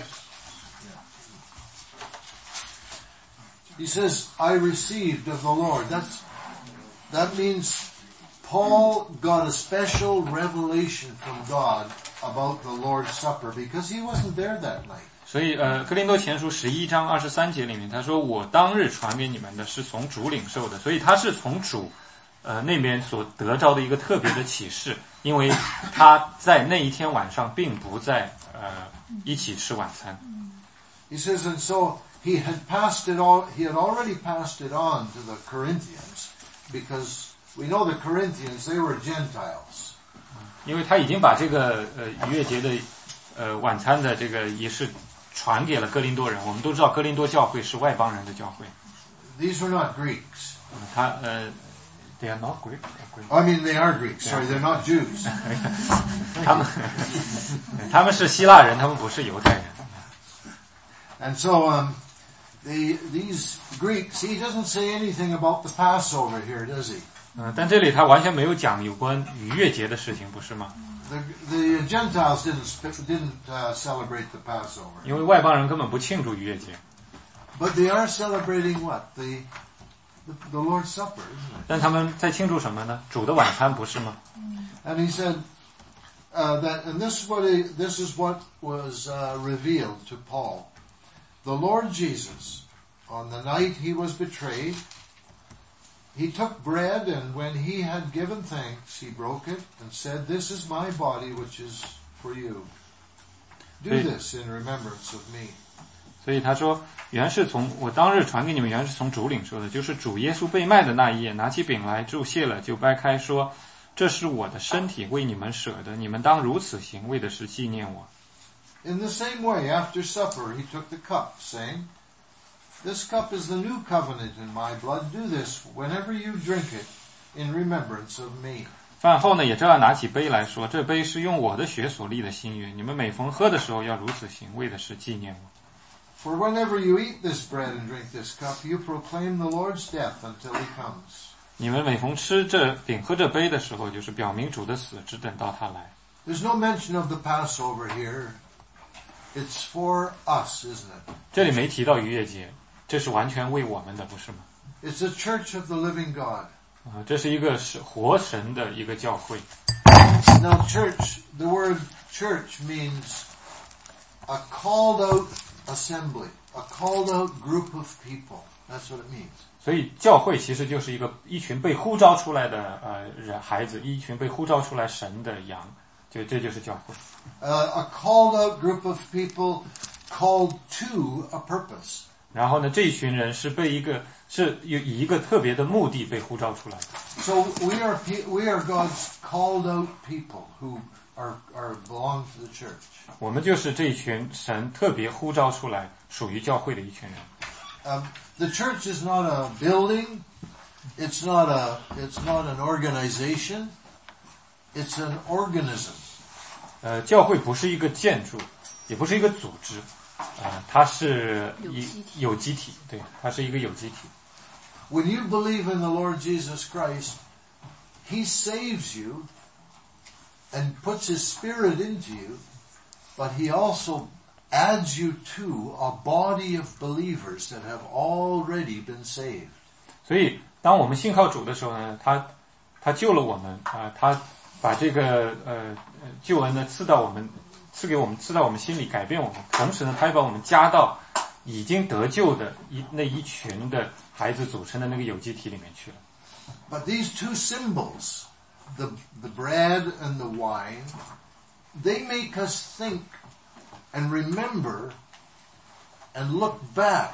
He says, I received of the Lord. That's, that means Paul got a special revelation from God about the Lord's Supper because he wasn't there that night. 所以呃，哥林多前书十一章二十三节里面，他说：“我当日传给你们的是从主领受的。”所以他是从主呃那边所得着的一个特别的启示，因为他在那一天晚上并不在呃一起吃晚餐。 He says, and so he had passed it all, he had already passed it on to the Corinthians because we know the Corinthians, they were Gentiles. 因为他已经把这个呃逾越节的呃晚餐的这个仪式传给了哥林多人。我们都知道哥林多教会是外邦人的教会。 These were not Greeks. 他呃 ，they are not Greek. I mean, they are Greeks. Sorry, they're not Jews. 他们他们是希腊人，他们不是犹太人。 And so, um, the, these Greeks, he doesn't say anything about the Passover here, does he? 嗯，但这里他完全没有讲有关逾越节的事情，不是吗？ The, the Gentiles didn't, sp- didn't uh, celebrate the Passover. 因为外邦人根本不庆祝逾越节， But they are celebrating what? The, the, the Lord's Supper, isn't it? 但他们在庆祝什么呢？主的晚餐不是吗？ And he said uh, that, and this is what he, this is what was uh, revealed to Paul. The Lord Jesus, on the night he was betrayed, he took bread, and when he had given thanks, he broke it and said, "This is my body, which is for you. Do this in remembrance of me." 所以他说，原是从我当日传给你们，原是从主领受的，就是主耶稣被卖的那一夜，拿起饼来祝谢了，就掰开说，这是我的身体，为你们舍的，你们当如此行，为的是纪念我。 In the same way, after supper, he took the cup, saying, "This cup is the new covenant in my blood. Do this whenever you drink it in remembrance of me." 饭后呢，也照样拿起杯来说，这杯是用我的血所立的新约，你们每逢喝的时候要如此行，为的是纪念我。 For whenever you eat this bread and drink this cup, you proclaim the Lord's death until he comes. 你们每逢吃这饼、喝这杯的时候，就是表明主的死，直等到他来。 There's no mention of the Passover here. It's for us, isn't it? 这里没提到逾越节，这是完全为我们的，不是吗？ It's a church of the living God. 啊，这是一个是活神的一个教会。 Now, church, the word church means a called out assembly, a called out group of people. That's what it means. 所以教会其实就是一个一群被呼召出来的呃人孩子，一群被呼召出来神的羊，就这就是教会。 Uh, a called out group of people called to a purpose. 然后呢，这一群人是被一个是有以一个特别的目的被呼召出来的。 So we are pe- we are God's called out people who are are belong to the church. 我们就是这一群神特别呼召出来属于教会的一群人。 Um, the church is not a building. It's not a it's not an organization. It's an organism. 呃，教会不是一个建筑，也不是一个组织，呃，它是一有机体，对，它是一个有机体。 When you believe in the Lord Jesus Christ, He saves you and puts His Spirit into you, but He also adds you to a body of believers that have already been saved. 所以，当我们信靠主的时候呢，他他救了我们啊、呃，他把这个呃救恩呢赐到我们，赐给我们，赐到我们心里，改变我们。同时呢，他又把我们加到已经得救的一那一群的孩子组成的那个有机体里面去了。 But these two symbols, the the bread and the wine, they make us think and remember and look back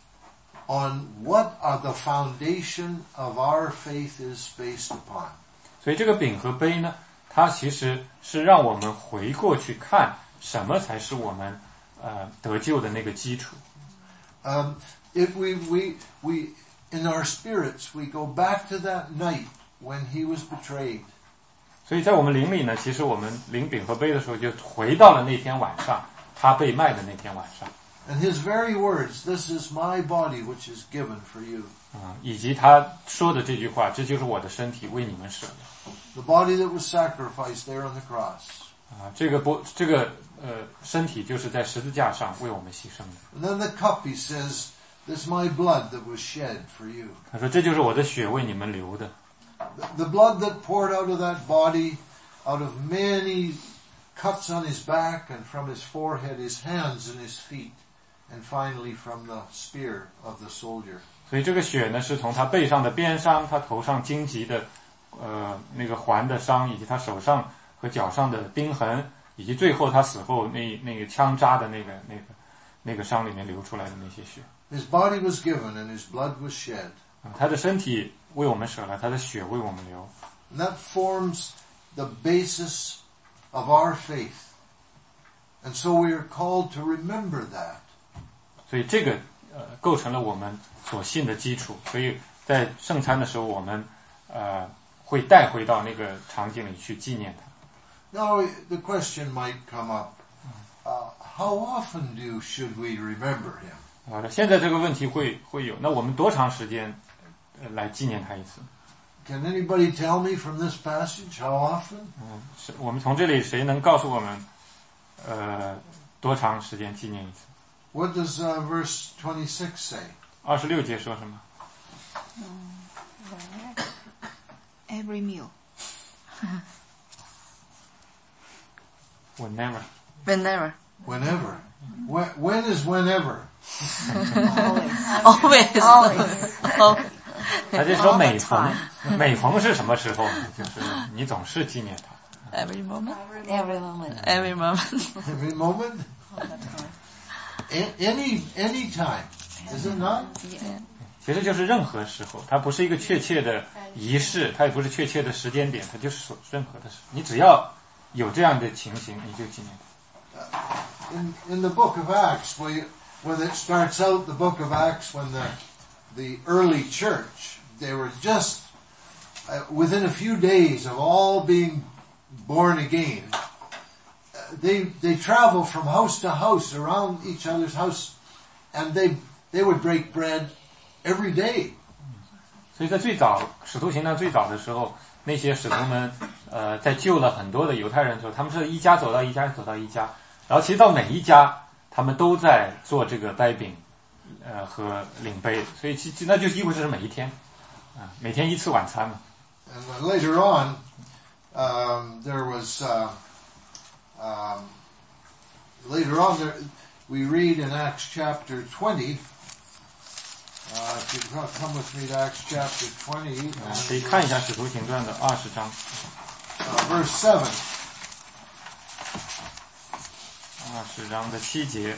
on what are the foundation of our faith is based upon. 所以这个饼和杯呢，它其实是让我们回过去看什么才是我们呃得救的那个基础。 Um, if we we we in our spirits we go back to that night when he was betrayed. 所以在我们灵里呢，其实我们领饼和杯的时候，就回到了那天晚上，他被卖的那天晚上。 And his very words, "This is my body which is given for you." 啊、以及他说的这句话，这就是我的身体，为你们舍的。 The body that was sacrificed there on the cross. 啊、这个不，这个呃，身体就是在十字架上为我们牺牲的。 And then the cup, he says, "This is my blood that was shed for you." 他说：“这就是我的血为你们流的。 The blood that poured out of that body, out of many cuts on his back and from his forehead, his hands and his feet, and finally from the spear of the soldier. ” 所以这个血呢，是从他背上的鞭伤，他头上荆棘的呃那个环的伤，以及他手上和脚上的钉痕，以及最后他死后那那个枪扎的那个那个那个伤里面流出来的那些血。 His body was given and his blood was shed. 啊，他的身体为我们舍了，他的血为我们流。 And that forms the basis of our faith. And so we are called to remember that. 所以这个呃构成了我们所信的基础。所以在圣餐的时候，我们呃会带回到那个场景里去纪念它。 Now the question might come up, uh, how often do should we remember him? 好的，现在这个问题会会有，那我们多长时间呃来纪念他一次？ Can anybody tell me from this passage how often? 嗯，是我们从这里谁能告诉我们呃多长时间纪念一次？ What does uh, verse twenty-six say? 二十六节说什么？ Every meal. Whenever. Whenever. Whenever. When, when is whenever? Always. Always. 他就说每逢每逢是什么时候？就是你总是纪念他。 Every moment. Every moment. Every moment. Every moment? A- any any time. Is it not? 其实就是任何时候，它不是一个确切的仪式，它也不是确切的时间点，它就是任何的事。你只要有这样的情形，你就纪念它。 In in the book of Acts, we, when it starts out, the book of Acts, when the the early church, they were just uh, within a few days of all being born again. Uh, they they travel from house to house around each other's house, and they they would break bread every day. 所以在最早使徒行传最早的时候，那些使徒们呃在救了很多的犹太人之后，他们是一家走到一家走到一家，然后其实到每一家他们都在做这个掰饼呃和领杯，所以其实那就意味着是每一天啊、呃、每天一次晚餐嘛。 And later on, um, there was uh, um, later on there, we read in Acts chapter twenty. Uh, if you come with me to Acts chapter twenty, 可以看一下使徒行传的二十章 uh, verse seven. 二十章的七节。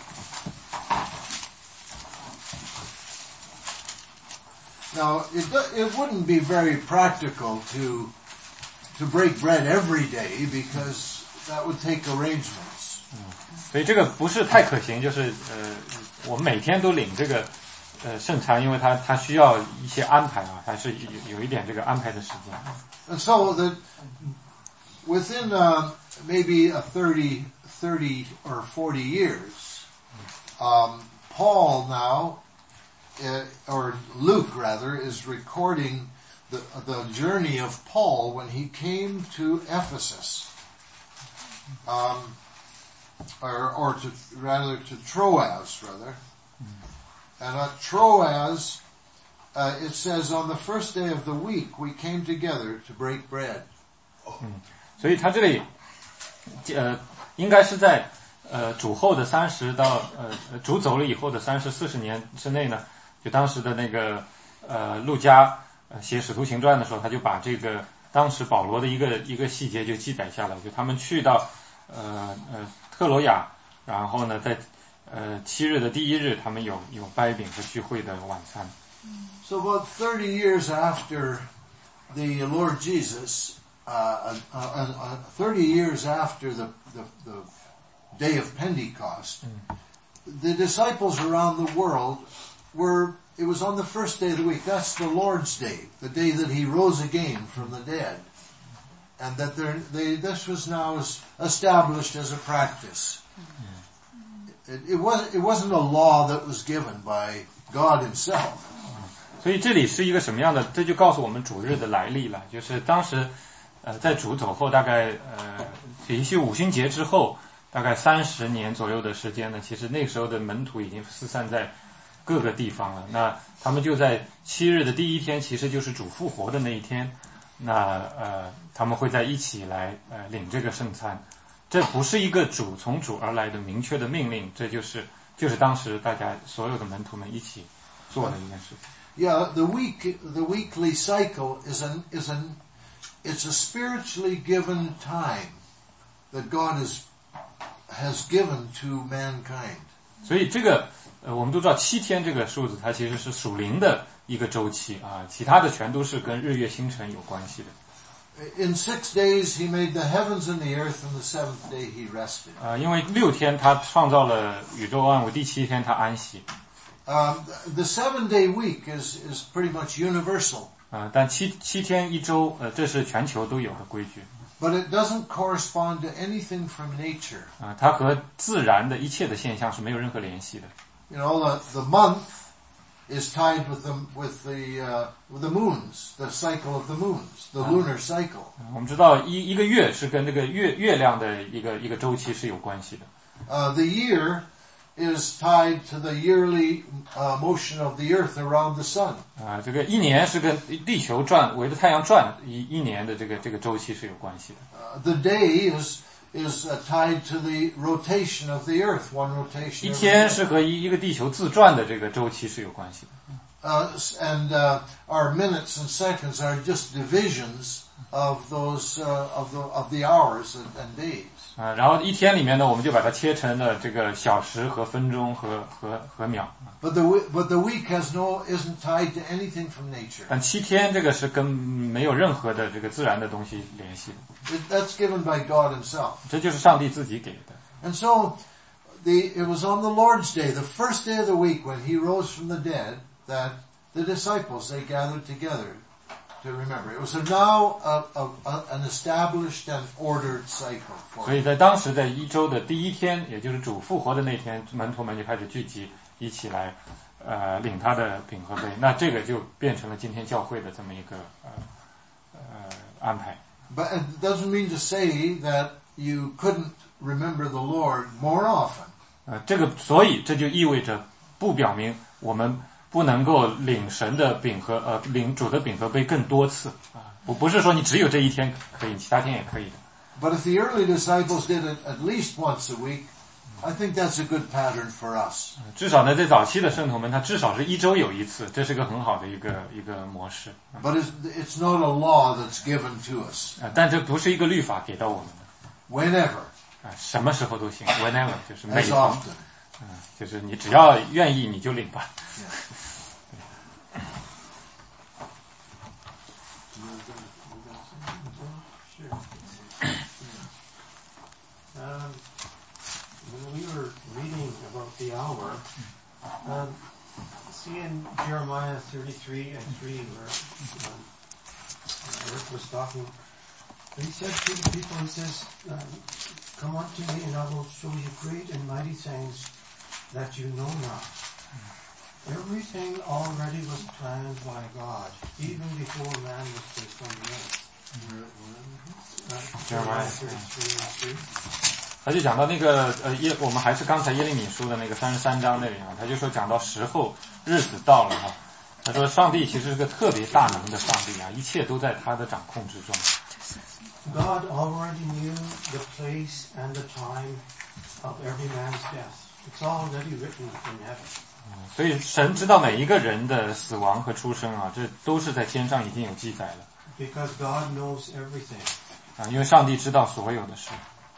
Now, it it wouldn't be very practical to to break bread every day because that would take arrangements. 所以这个不是太可行，就是呃，我们每天都领这个呃圣餐，因为它它需要一些安排啊，还是有有一点这个安排的时间。 And so that within uh, maybe a thirty, thirty or forty years, um, Paul now, uh, or Luke rather, is recording the the journey of Paul when he came to Ephesus, um, or or to rather to Troas rather, and at Troas. Uh, it says, on the first day of the week, we came together to break bread. 所以他这里呃应该是在呃主后的三十到呃主走了以后的三十四十年之内呢，就当时的那个呃路加呃写使徒行传的时候，他就把这个当时保罗的一个一个细节就记载下来，就他们去到呃呃特罗亚，然后呢在呃七日的第一日，他们有有掰饼和聚会的晚餐。 So about thirty years after the Lord Jesus, uh, uh, uh, uh, thirty years after the, the, the day of Pentecost, the disciples around the world were, it was on the first day of the week, that's the Lord's Day, the day that He rose again from the dead. And that they, this was now established as a practice. It, it, was, it wasn't a law that was given by God Himself. 所以这里是一个什么样的？这就告诉我们主日的来历了。就是当时，呃，在主走后大概呃，也许五旬节之后，大概三十年左右的时间呢，其实那时候的门徒已经四散在各个地方了。那他们就在七日的第一天，其实就是主复活的那一天，那呃，他们会在一起来呃领这个圣餐。这不是一个主从主而来的明确的命令，这就是就是当时大家所有的门徒们一起做的一件事情。 Yeah, the week, the weekly cycle is an, is an, it's a spiritually given time that God is, has given to mankind. 所以这个，呃，我们都知道七天这个数字，它其实是属灵的一个周期啊，其他的全都是跟日月星辰有关系的。 In six days he made the heavens and the earth, and the seventh day he rested. 啊，因为六天他创造了宇宙万物，第七天他安息。 Um, the seven-day week is, is pretty much universal. 啊，但七七天一周，呃，这是全球都有的规矩。 But it doesn't correspond to anything from nature. 啊，它和自然的一切的现象是没有任何联系的。 You know, the, the month is tied with the, with the, uh, with the moons, the cycle of the moons, the lunar cycle. 我们知道一一个月是跟这个月月亮的一个一个周期是有关系的。 Uh, the year is tied to the yearly uh, motion of the earth around the sun. 啊，这个一年是跟地球转围着太阳转一一年的这个这个周期是有关系的。 Uh, the day is is uh, tied to the rotation of the earth, one rotation. 一 every 天 day. 是和一一个地球自转的这个周期是有关系的。 Uh, and uh, our minutes and seconds are just divisions of those uh, of the of the hours and, and days. 啊，然后一天里面呢，我们就把它切成了这个小时和分钟和和和秒。 But the but the week has no isn't tied to anything from nature. 但七天这个是跟没有任何的这个自然的东西联系的， It, that's given by God Himself. 这就是上帝自己给的。 And so, the it was on the Lord's Day, the first day of the week, when He rose from the dead, that the disciples they gathered together to remember. It was a now a, a, a, an established and ordered cycle for 所以 them. 在当时在一周的第一天，也就是主复活的那天，门徒们就开始聚集，一起来呃领他的饼和杯。那这个就变成了今天教会的这么一个呃呃安排。 But it doesn't mean to say that you couldn't remember the Lord more often. 呃，这个所以这就意味着不表明我们不能够领神的饼和呃领主的饼和杯更多次啊，不不是说你只有这一天可以，其他天也可以的。 But if the early disciples did it at least once a week, I think that's a good pattern for us. 至少呢，在早期的圣徒们，他至少是一周有一次，这是个很好的一个一个模式。 But it's, it's not a law that's given to us. 啊，但这不是一个律法给到我们的 Whenever, 啊，什么时候都行 ，whenever 就是每 as 逢， often. 嗯，就是你只要愿意你就领吧。 Um, when we were reading about the hour, um, see in Jeremiah thirty-three and three where um, Eric was talking, he said to the people, he says, um, come unto me and I will show you great and mighty things that you know not. Everything already was planned by God, even before man was placed on the earth. Uh, Jeremiah thirty-three and three. 他就讲到那个呃耶，我们还是刚才耶利米书的那个三十三章那里啊，他就说讲到时候日子到了哈、啊，他说上帝其实是个特别大能的上帝啊，一切都在他的掌控之中。 God already knew the place and the time of every man's death. It's already written in heaven. 所以神知道每一个人的死亡和出生啊，这都是在天上已经有记载了。 Because God knows everything. 啊，因为上帝知道所有的事。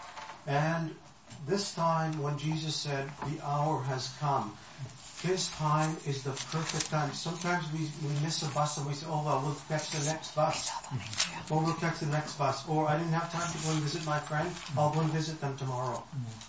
And this time when Jesus said the hour has come, His time is the perfect time. Sometimes we, we miss a bus and we say, oh well, we'll catch the next bus. Or we'll catch the next bus. Or I didn't have time to go and visit my friend, I'll go and visit them tomorrow.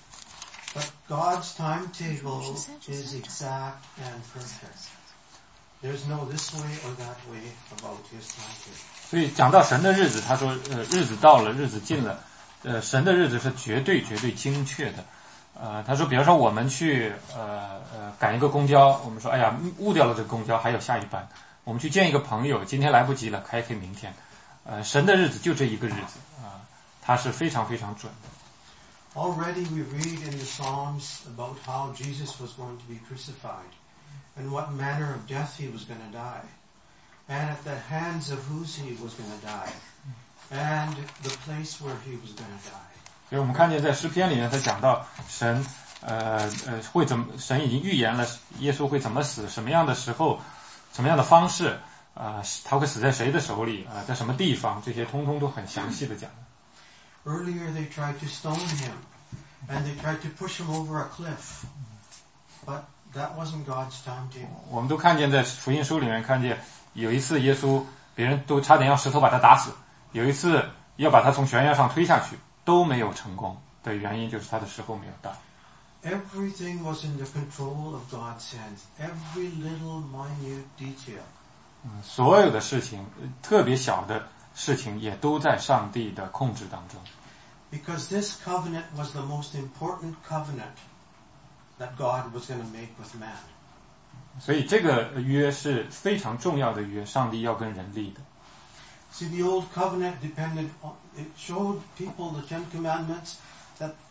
But God's timetable is exact and perfect. There's no this way or that way about His timetable. 所以讲到神的日子，他说，呃，日子到了，日子近了，呃，神的日子是绝对绝对精确的。呃，他说，比方说我们去呃呃赶一个公交，我们说，哎呀，误掉了这个公交，还有下一班。我们去见一个朋友，今天来不及了，还可以明天。呃，神的日子就这一个日子啊、呃，他是非常非常准的。 Already we read in the Psalms about how Jesus was going to be crucified and what manner of death He was going to die and at the hands of whose He was going to die and the place where He was going to die. 所以我们看见在诗篇里面，他讲到神，呃呃会怎么，神已经预言了耶稣会怎么死，什么样的时候，什么样的方式，啊、呃，他会死在谁的手里，啊、呃，在什么地方，这些通通都很详细的讲。 Earlier they tried to stone Him and they tried to push Him over a cliff, but that wasn't God's timetable. 我们都看见在福音书里面看见有一次耶稣，别人都差点用石头把他打死，有一次要把他从悬崖上推下去，都没有成功的原因就是他的时候没有到。 Everything was in the control of God's hands. Every little minute detail. 嗯，所有的事情，特别小的事情也都在上帝的控制当中。 Because this covenant was the most important covenant that God was going to make with man. 所以这个约是非常重要的约，上帝要跟人立的。 See, the old covenant depended on, it showed people the Ten Commandments that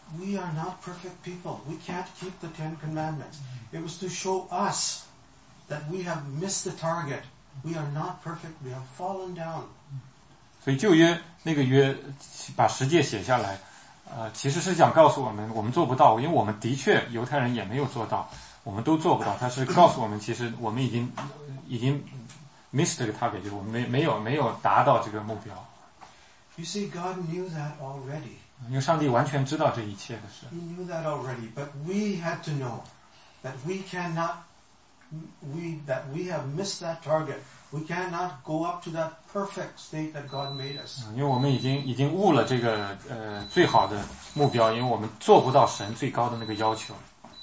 we are not perfect people. We can't keep the Ten Commandments. It was to show us that we have missed the target. We are not perfect. We have fallen down. 所以旧约那个约把十诫写下来，呃，其实是想告诉我们，我们做不到，因为我们的确犹太人也没有做到，我们都做不到。他是告诉我们，其实我们已经已经 miss 这个 target， 就是我们没没有没有达到这个目标。 You see, God knew that already. 因为上帝完全知道这一切的事。 He knew that already, but we had to know that we cannot, we that we have missed that target. We cannot go up to that perfect state that God made us. 因为我们已经已经误了这个呃最好的目标，因为我们做不到神最高的那个要求。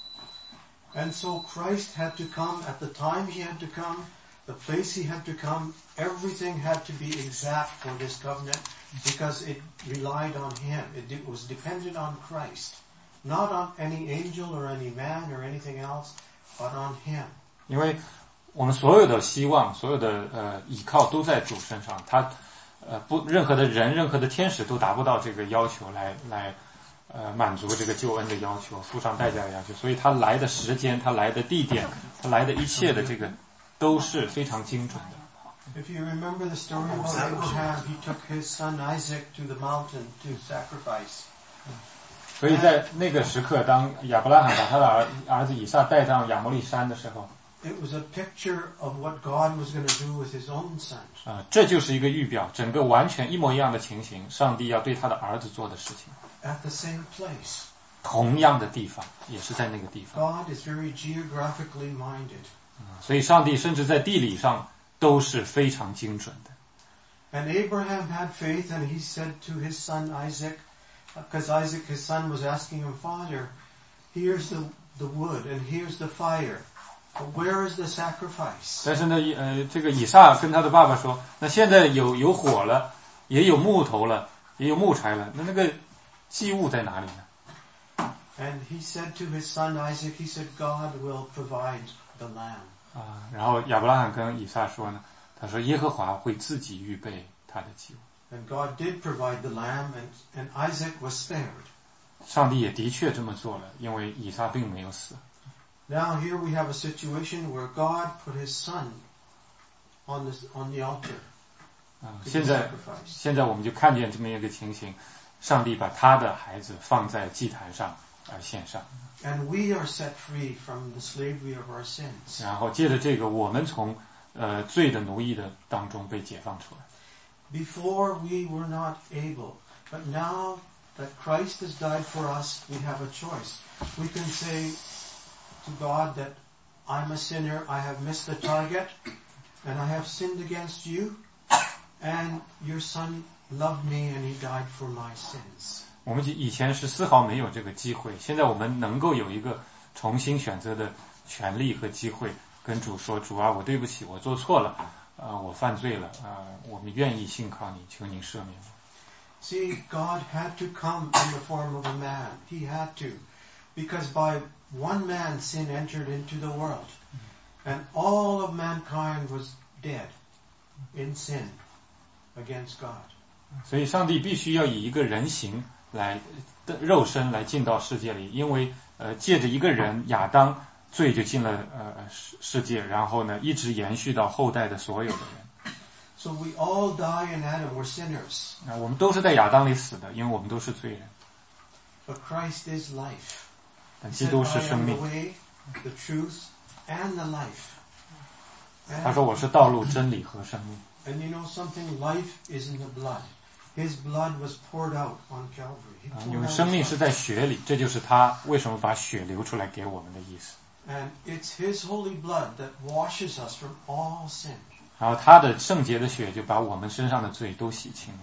And so Christ had to come at the time he had to come, the place he had to come. Everything had to be exact for this covenant because it relied on him. It, it was dependent on Christ, not on any angel or any man or anything else, but on him. 因为我们所有的希望，所有的呃倚靠都在主身上，他呃不任何的人，任何的天使都达不到这个要求来来呃满足这个救恩的要求，付上代价的要求，所以他来的时间，他来的地点，他来的一切的这个都是非常精准的。 If you remember the story about Abraham, he took his son Isaac to the mountain to sacrifice. 所以在那个时刻，当亚伯拉罕把他的儿儿子以撒带上亚摩利山的时候， It was a picture of what God was going to do with his own son. 啊，这就是一个预表，整个完全一模一样的情形，上帝要对他的儿子做的事情。 At the same place. 同样的地方，也是在那个地方。 God is very geographically minded. 所以上帝甚至在地理上都是非常精准的。 And Abraham had faith, and he said to his son Isaac, because Isaac, his son, was asking him, Father, here's the, the wood, and here's the fire. But where is the sacrifice? 但是呢，呃，这个以撒跟他的爸爸说，那现在有有火了，也有木头了，也有木柴了，那那个祭物在哪里呢？ And he said to his son Isaac, he said, God will provide the lamb. 啊，然后亚伯拉罕跟以撒说呢，他说耶和华会自己预备他的祭物。 And God did provide the lamb, and, and Isaac was spared. 上帝也的确这么做了，因为以撒并没有死。 Now here we have a situation where God put his son on the, on the altar. 啊，现在现在我们就看见这么一个情形，上帝把他的孩子放在祭坛上而献上。 And we are set free from the slavery of our sins. 然后借着这个，我们从呃罪的奴役的当中被解放出来。 Before we were not able, but now that Christ has died for us, we have a choice. We can say to God that I'm a sinner, I have missed the target, and I have sinned against you, and your son loved me and he died for my sins. 我们以前是丝毫没有这个机会，现在我们能够有一个重新选择的权利和机会，跟主说：“主啊，我对不起，我做错了，啊、呃，我犯罪了，啊、呃，我们愿意信靠你，求您赦免我。” See, God had to come in the form of a man. He had to. Because by one man sin entered into the world. And all of mankind was dead in sin against God. 所以上帝必须要以一个人形来的肉身来进到世界里，因为呃借着一个人亚当，罪就进了呃世世界，然后呢一直延续到后代的所有的人。 So we all die in Adam. We're sinners. 啊，我们都是在亚当里死的，因为我们都是罪人。 But Christ is life. 但 He 基 said, 督 I 是生 am the 命。 way, the truth, and the life. 他说：“我是道路、真理和生命。” And you know something? Life is in the blood. His blood was poured out on Calvary. He 啊， poured 因为 out 生命 his 是 blood. 在血里，这就是他为什么把血流出来给我们的意思。 And it's His holy blood that washes us from all sin. 然后他的圣洁的血就把我们身上的罪都洗清了。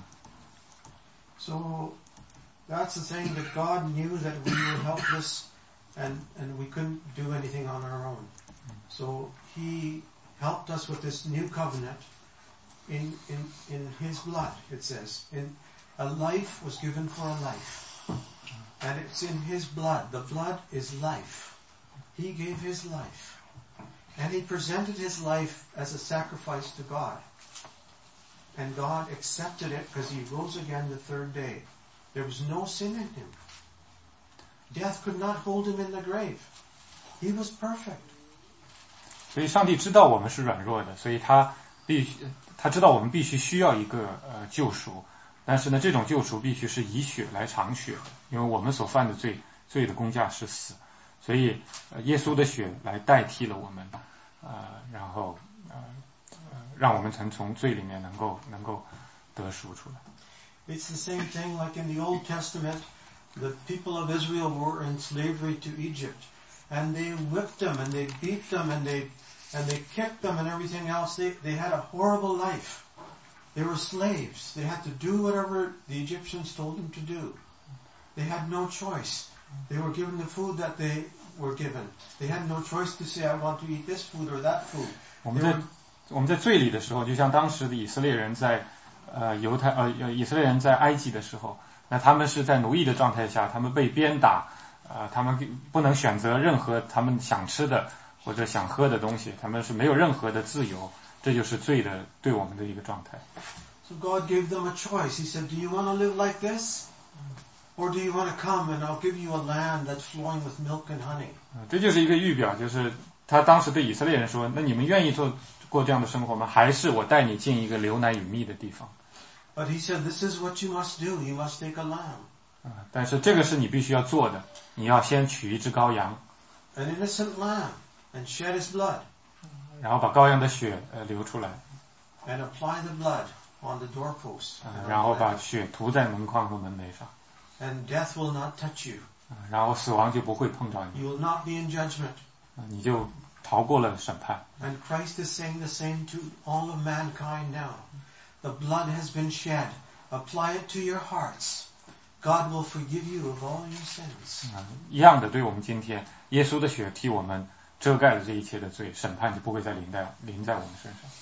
So that's the thing, that God knew that we were helpless and, and we couldn't do anything on our own. So He helped us with this new covenant in, in, in His blood, it says. In, a life was given for a life. And it's in His blood. The blood is life. He gave His life. And He presented His life as a sacrifice to God. And God accepted it because He rose again the third day. There was no sin in Him. Death could not hold him in the grave. He was perfect. 所以上帝知道我们是软弱的，所以他必须他知道我们必须需要一个呃救赎，但是呢，这种救赎必须是以血来偿血的，因为我们所犯的罪罪的工价是死，所以、呃、耶稣的血来代替了我们，呃，然后呃呃让我们曾从罪里面能够能够得赎出来。 It's the same thing like in the Old Testament. The people of Israel were in slavery to Egypt, and they whipped them and they beat them and they and they kicked them and everything else. They they had a horrible life. They were slaves. They had to do whatever the Egyptians told them to do. They had no choice. They were given the food that they were given. They had no choice to say, I want to eat this food or that food. 我们在我们在罪里的时候，就像当时的以色列人在呃犹太呃以色列人在埃及的时候，那他们是在奴役的状态下，他们被鞭打，呃，他们不能选择任何他们想吃的或者想喝的东西，他们是没有任何的自由，这就是罪的对我们的一个状态。 So God gave them a choice. He said, do you want to live like this? Or do you want to come and I'll give you a land that's flowing with milk and honey? 这就是一个预表，就是他当时对以色列人说，那你们愿意做过这样的生活吗？还是我带你进一个流奶与蜜的地方？ But he said, this is what you must do. You must take a lamb. 但是这个是你必须要做的，你要先取一只羔羊， An innocent lamb, and shed his blood. 然后把羔羊的血呃流出来， And apply the blood on the doorposts. 然后把血涂在门框和门楣上， And death will not touch you. 然后死亡就不会碰到你， You will not be in judgment. 你就逃过了审判。 And Christ is saying the same to all of mankind now. The blood has been shed. Apply it to your hearts. God will forgive you of all your sins. 一样的，对我们今天，耶稣的血替我们遮盖了这一切的罪，审判就不会再临在临在我们身上。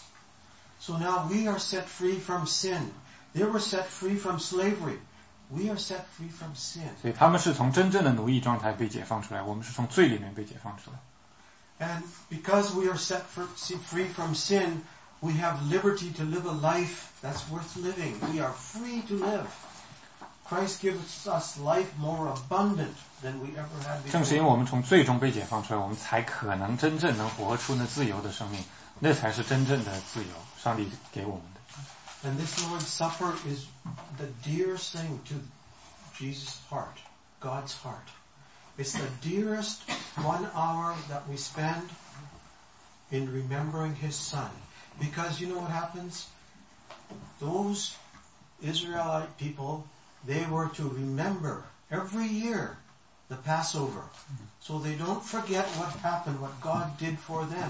So now we are set free from sin. They were set free from slavery. We are set free from sin. 所以他们是从真正的奴役状态被解放出来，我们是从罪里面被解放出来。 And because we are set free from sin, we have liberty to live a life that's worth living. We are free to live. Christ gives us life more abundant than we ever had before. 正是因为我们从罪中被解放出来，我们才可能真正能活出那自由的生命，那才是真正的自由，上帝给我们的。 And this Lord's Supper is the dearest thing to Jesus' heart, God's heart. It's the dearest one hour that we spend in remembering His Son. Because you know what happens? Those Israelite people, they were to remember every year the Passover. So they don't forget what happened, what God did for them.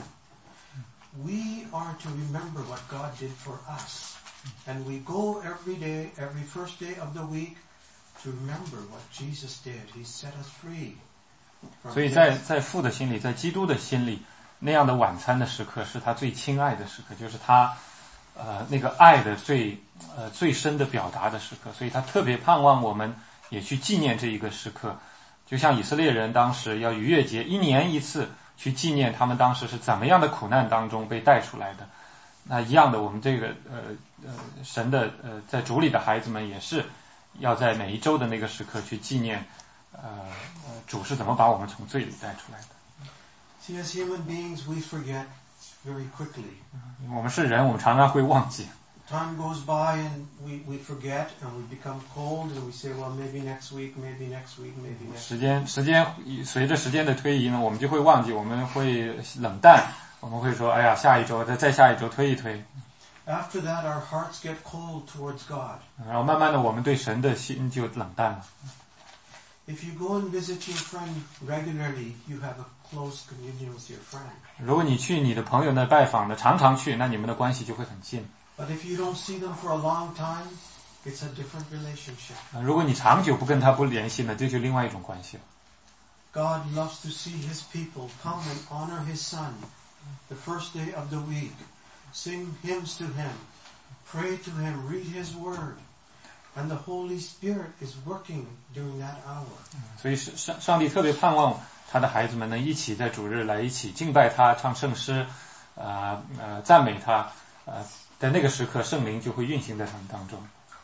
We are to remember what God did for us. And we go every day, every first day of the week, to remember what Jesus did. He set us free. 所以在在父的心里，在基督的心里，那样的晚餐的时刻是他最亲爱的时刻，就是他呃那个爱的最呃最深的表达的时刻。所以他特别盼望我们也去纪念这一个时刻，就像以色列人当时要逾越节一年一次去纪念他们当时是怎么样的苦难当中被带出来的。那一样的，我们这个呃呃神的呃在主里的孩子们也是要在每一周的那个时刻去纪念，呃呃主是怎么把我们从罪里带出来的。 See, as human beings, we forget very quickly. 我们是人，我们常常会忘记。 Time goes by and we, we forget and we become cold and we say, well, maybe next week, maybe next week, maybe next week. 时间时间随着时间的推移呢，我们就会忘记，我们会冷淡，我们会说，哎呀，下一周再再下一周推一推。 After that, our hearts get cold towards God. 然后慢慢的，我们对神的心就冷淡了。 If you go and visit your friend regularly, you have a close communion with your friend. 如果你去你的朋友那拜访的，常常去，那你们的关系就会很近。 But if you don't see them for a long time, it's a different relationship. 如果你长久不跟他不联系呢，这就另外一种关系了。 God loves to see His people come and honor His Son the first day of the week, sing hymns to Him, pray to Him, read His Word, and the Holy Spirit is working during that hour. 所以上上帝特别盼望他的孩子们能一起在主日来一起敬拜他，唱圣诗，呃呃赞美他，呃在那个时刻圣灵就会运行在他们当中。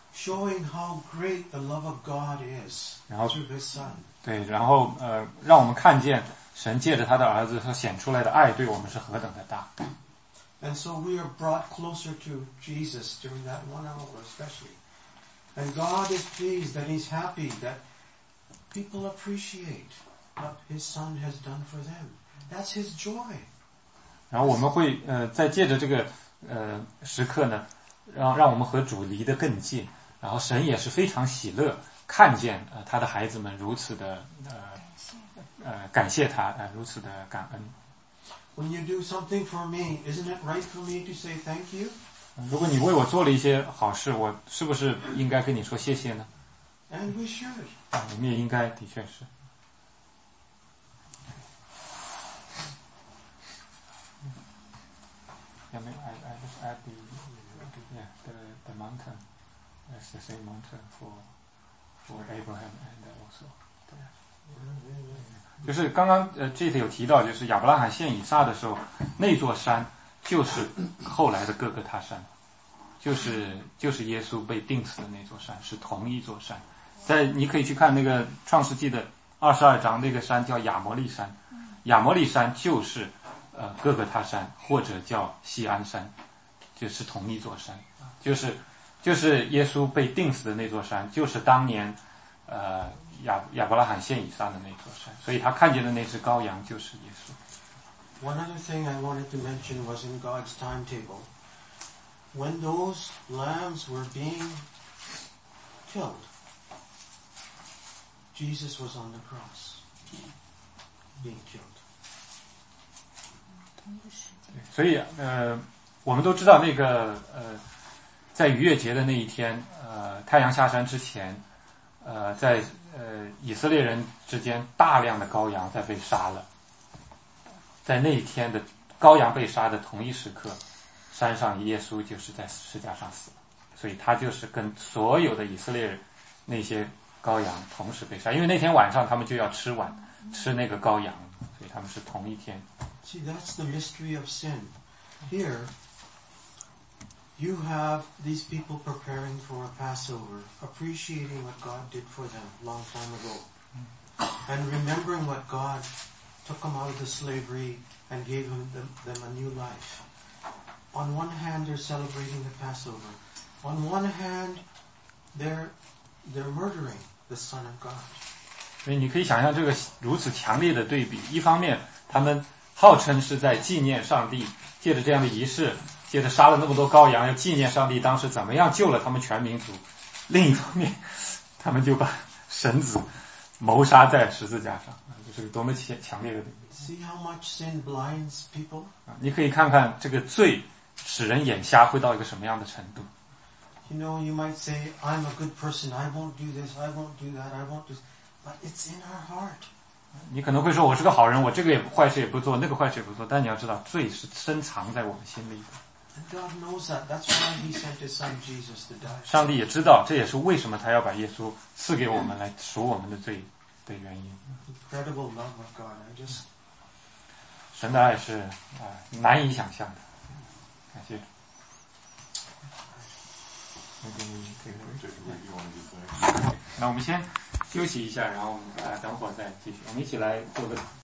showing how great the love of God is 然后 through His Son. 对，然后呃，让我们看见神借着他的儿子所显出来的爱对我们是何等的大。 And so we are brought closer to Jesus during that one hour especially. And God is pleased that He's happy that people appreciate what His Son has done for them. That's His joy. 然后我们会呃，在借着这个呃时刻呢，让让我们和主离得更近。然后神也是非常喜乐，看见呃他的孩子们如此的呃呃感谢他，呃如此的感恩。 When you do something for me, isn't it right for me to say thank you? 如果你为我做了一些好事，我是不是应该跟你说谢谢呢？ And we should. 啊，我们也应该，的确是。Yeah, maybe I, I just add the, yeah, the the mountain. That's the same mountain for for Abraham and also. 就是刚刚呃 J T 有提到，就是亚伯拉罕献以撒的时候，那座山就是后来的各个他山，就是就是耶稣被钉死的那座山，是同一座山。在你可以去看那个创世纪的二十二章，那个山叫亚摩利山，亚摩利山就是呃各个他山，或者叫锡安山，就是同一座山，就是就是耶稣被钉死的那座山，就是当年呃亚亚伯拉罕献以撒的那座山，所以他看见的那只羔羊就是耶稣。 One other thing I wanted to mention was in God's timetable. When those lambs were being killed, Jesus was on the cross, being killed. 所以呃，我们都知道那个呃，在逾越节的那一天，呃，太阳下山之前，呃，在呃以色列人之间大量的羔羊在被杀了，在那一天的羔羊被杀的同一时刻，山上耶稣就是在十字架上死了，所以他就是跟所有的以色列人那些羔羊同时被杀，因为那天晚上他们就要吃晚吃那个羔羊，所以他们是同一天。 See, that's the mystery of sin. Here, you have these people preparing for a Passover, appreciating what God did for them a long time ago, and remembering what God took them out of the slavery and gave them, them, them a new life. On one hand, they're celebrating the Passover. On one hand, they're, they're murdering the Son of God. 所以你可以想象这个如此强烈的对比，一方面他们号称是在纪念上帝，借着这样的仪式，借着杀了那么多羔羊，要纪念上帝当时怎么样救了他们全民族；另一方面，他们就把神子谋杀在十字架上，这是多么强强烈的对比。 See how much sin blinds people? 你可以看看这个罪使人眼瞎会到一个什么样的程度。 You know, you might say, I'm a good person, I won't do this, I won't do that, I won't do this. But it's in our heart. 你可能会说我是个好人，我这个也坏事也不做，那个坏事也不做，但你要知道罪是深藏在我们心里的。 And God knows that. That's why He sent His Son Jesus to die. 上帝也知道，这也是为什么他要把耶稣赐给我们来赎我们的罪的原因。 Incredible love of God. I just 神的爱是啊、呃、难以想象的。感谢。那我们先休息一下，然后我们啊、呃、等会儿再继续。我们一起来做个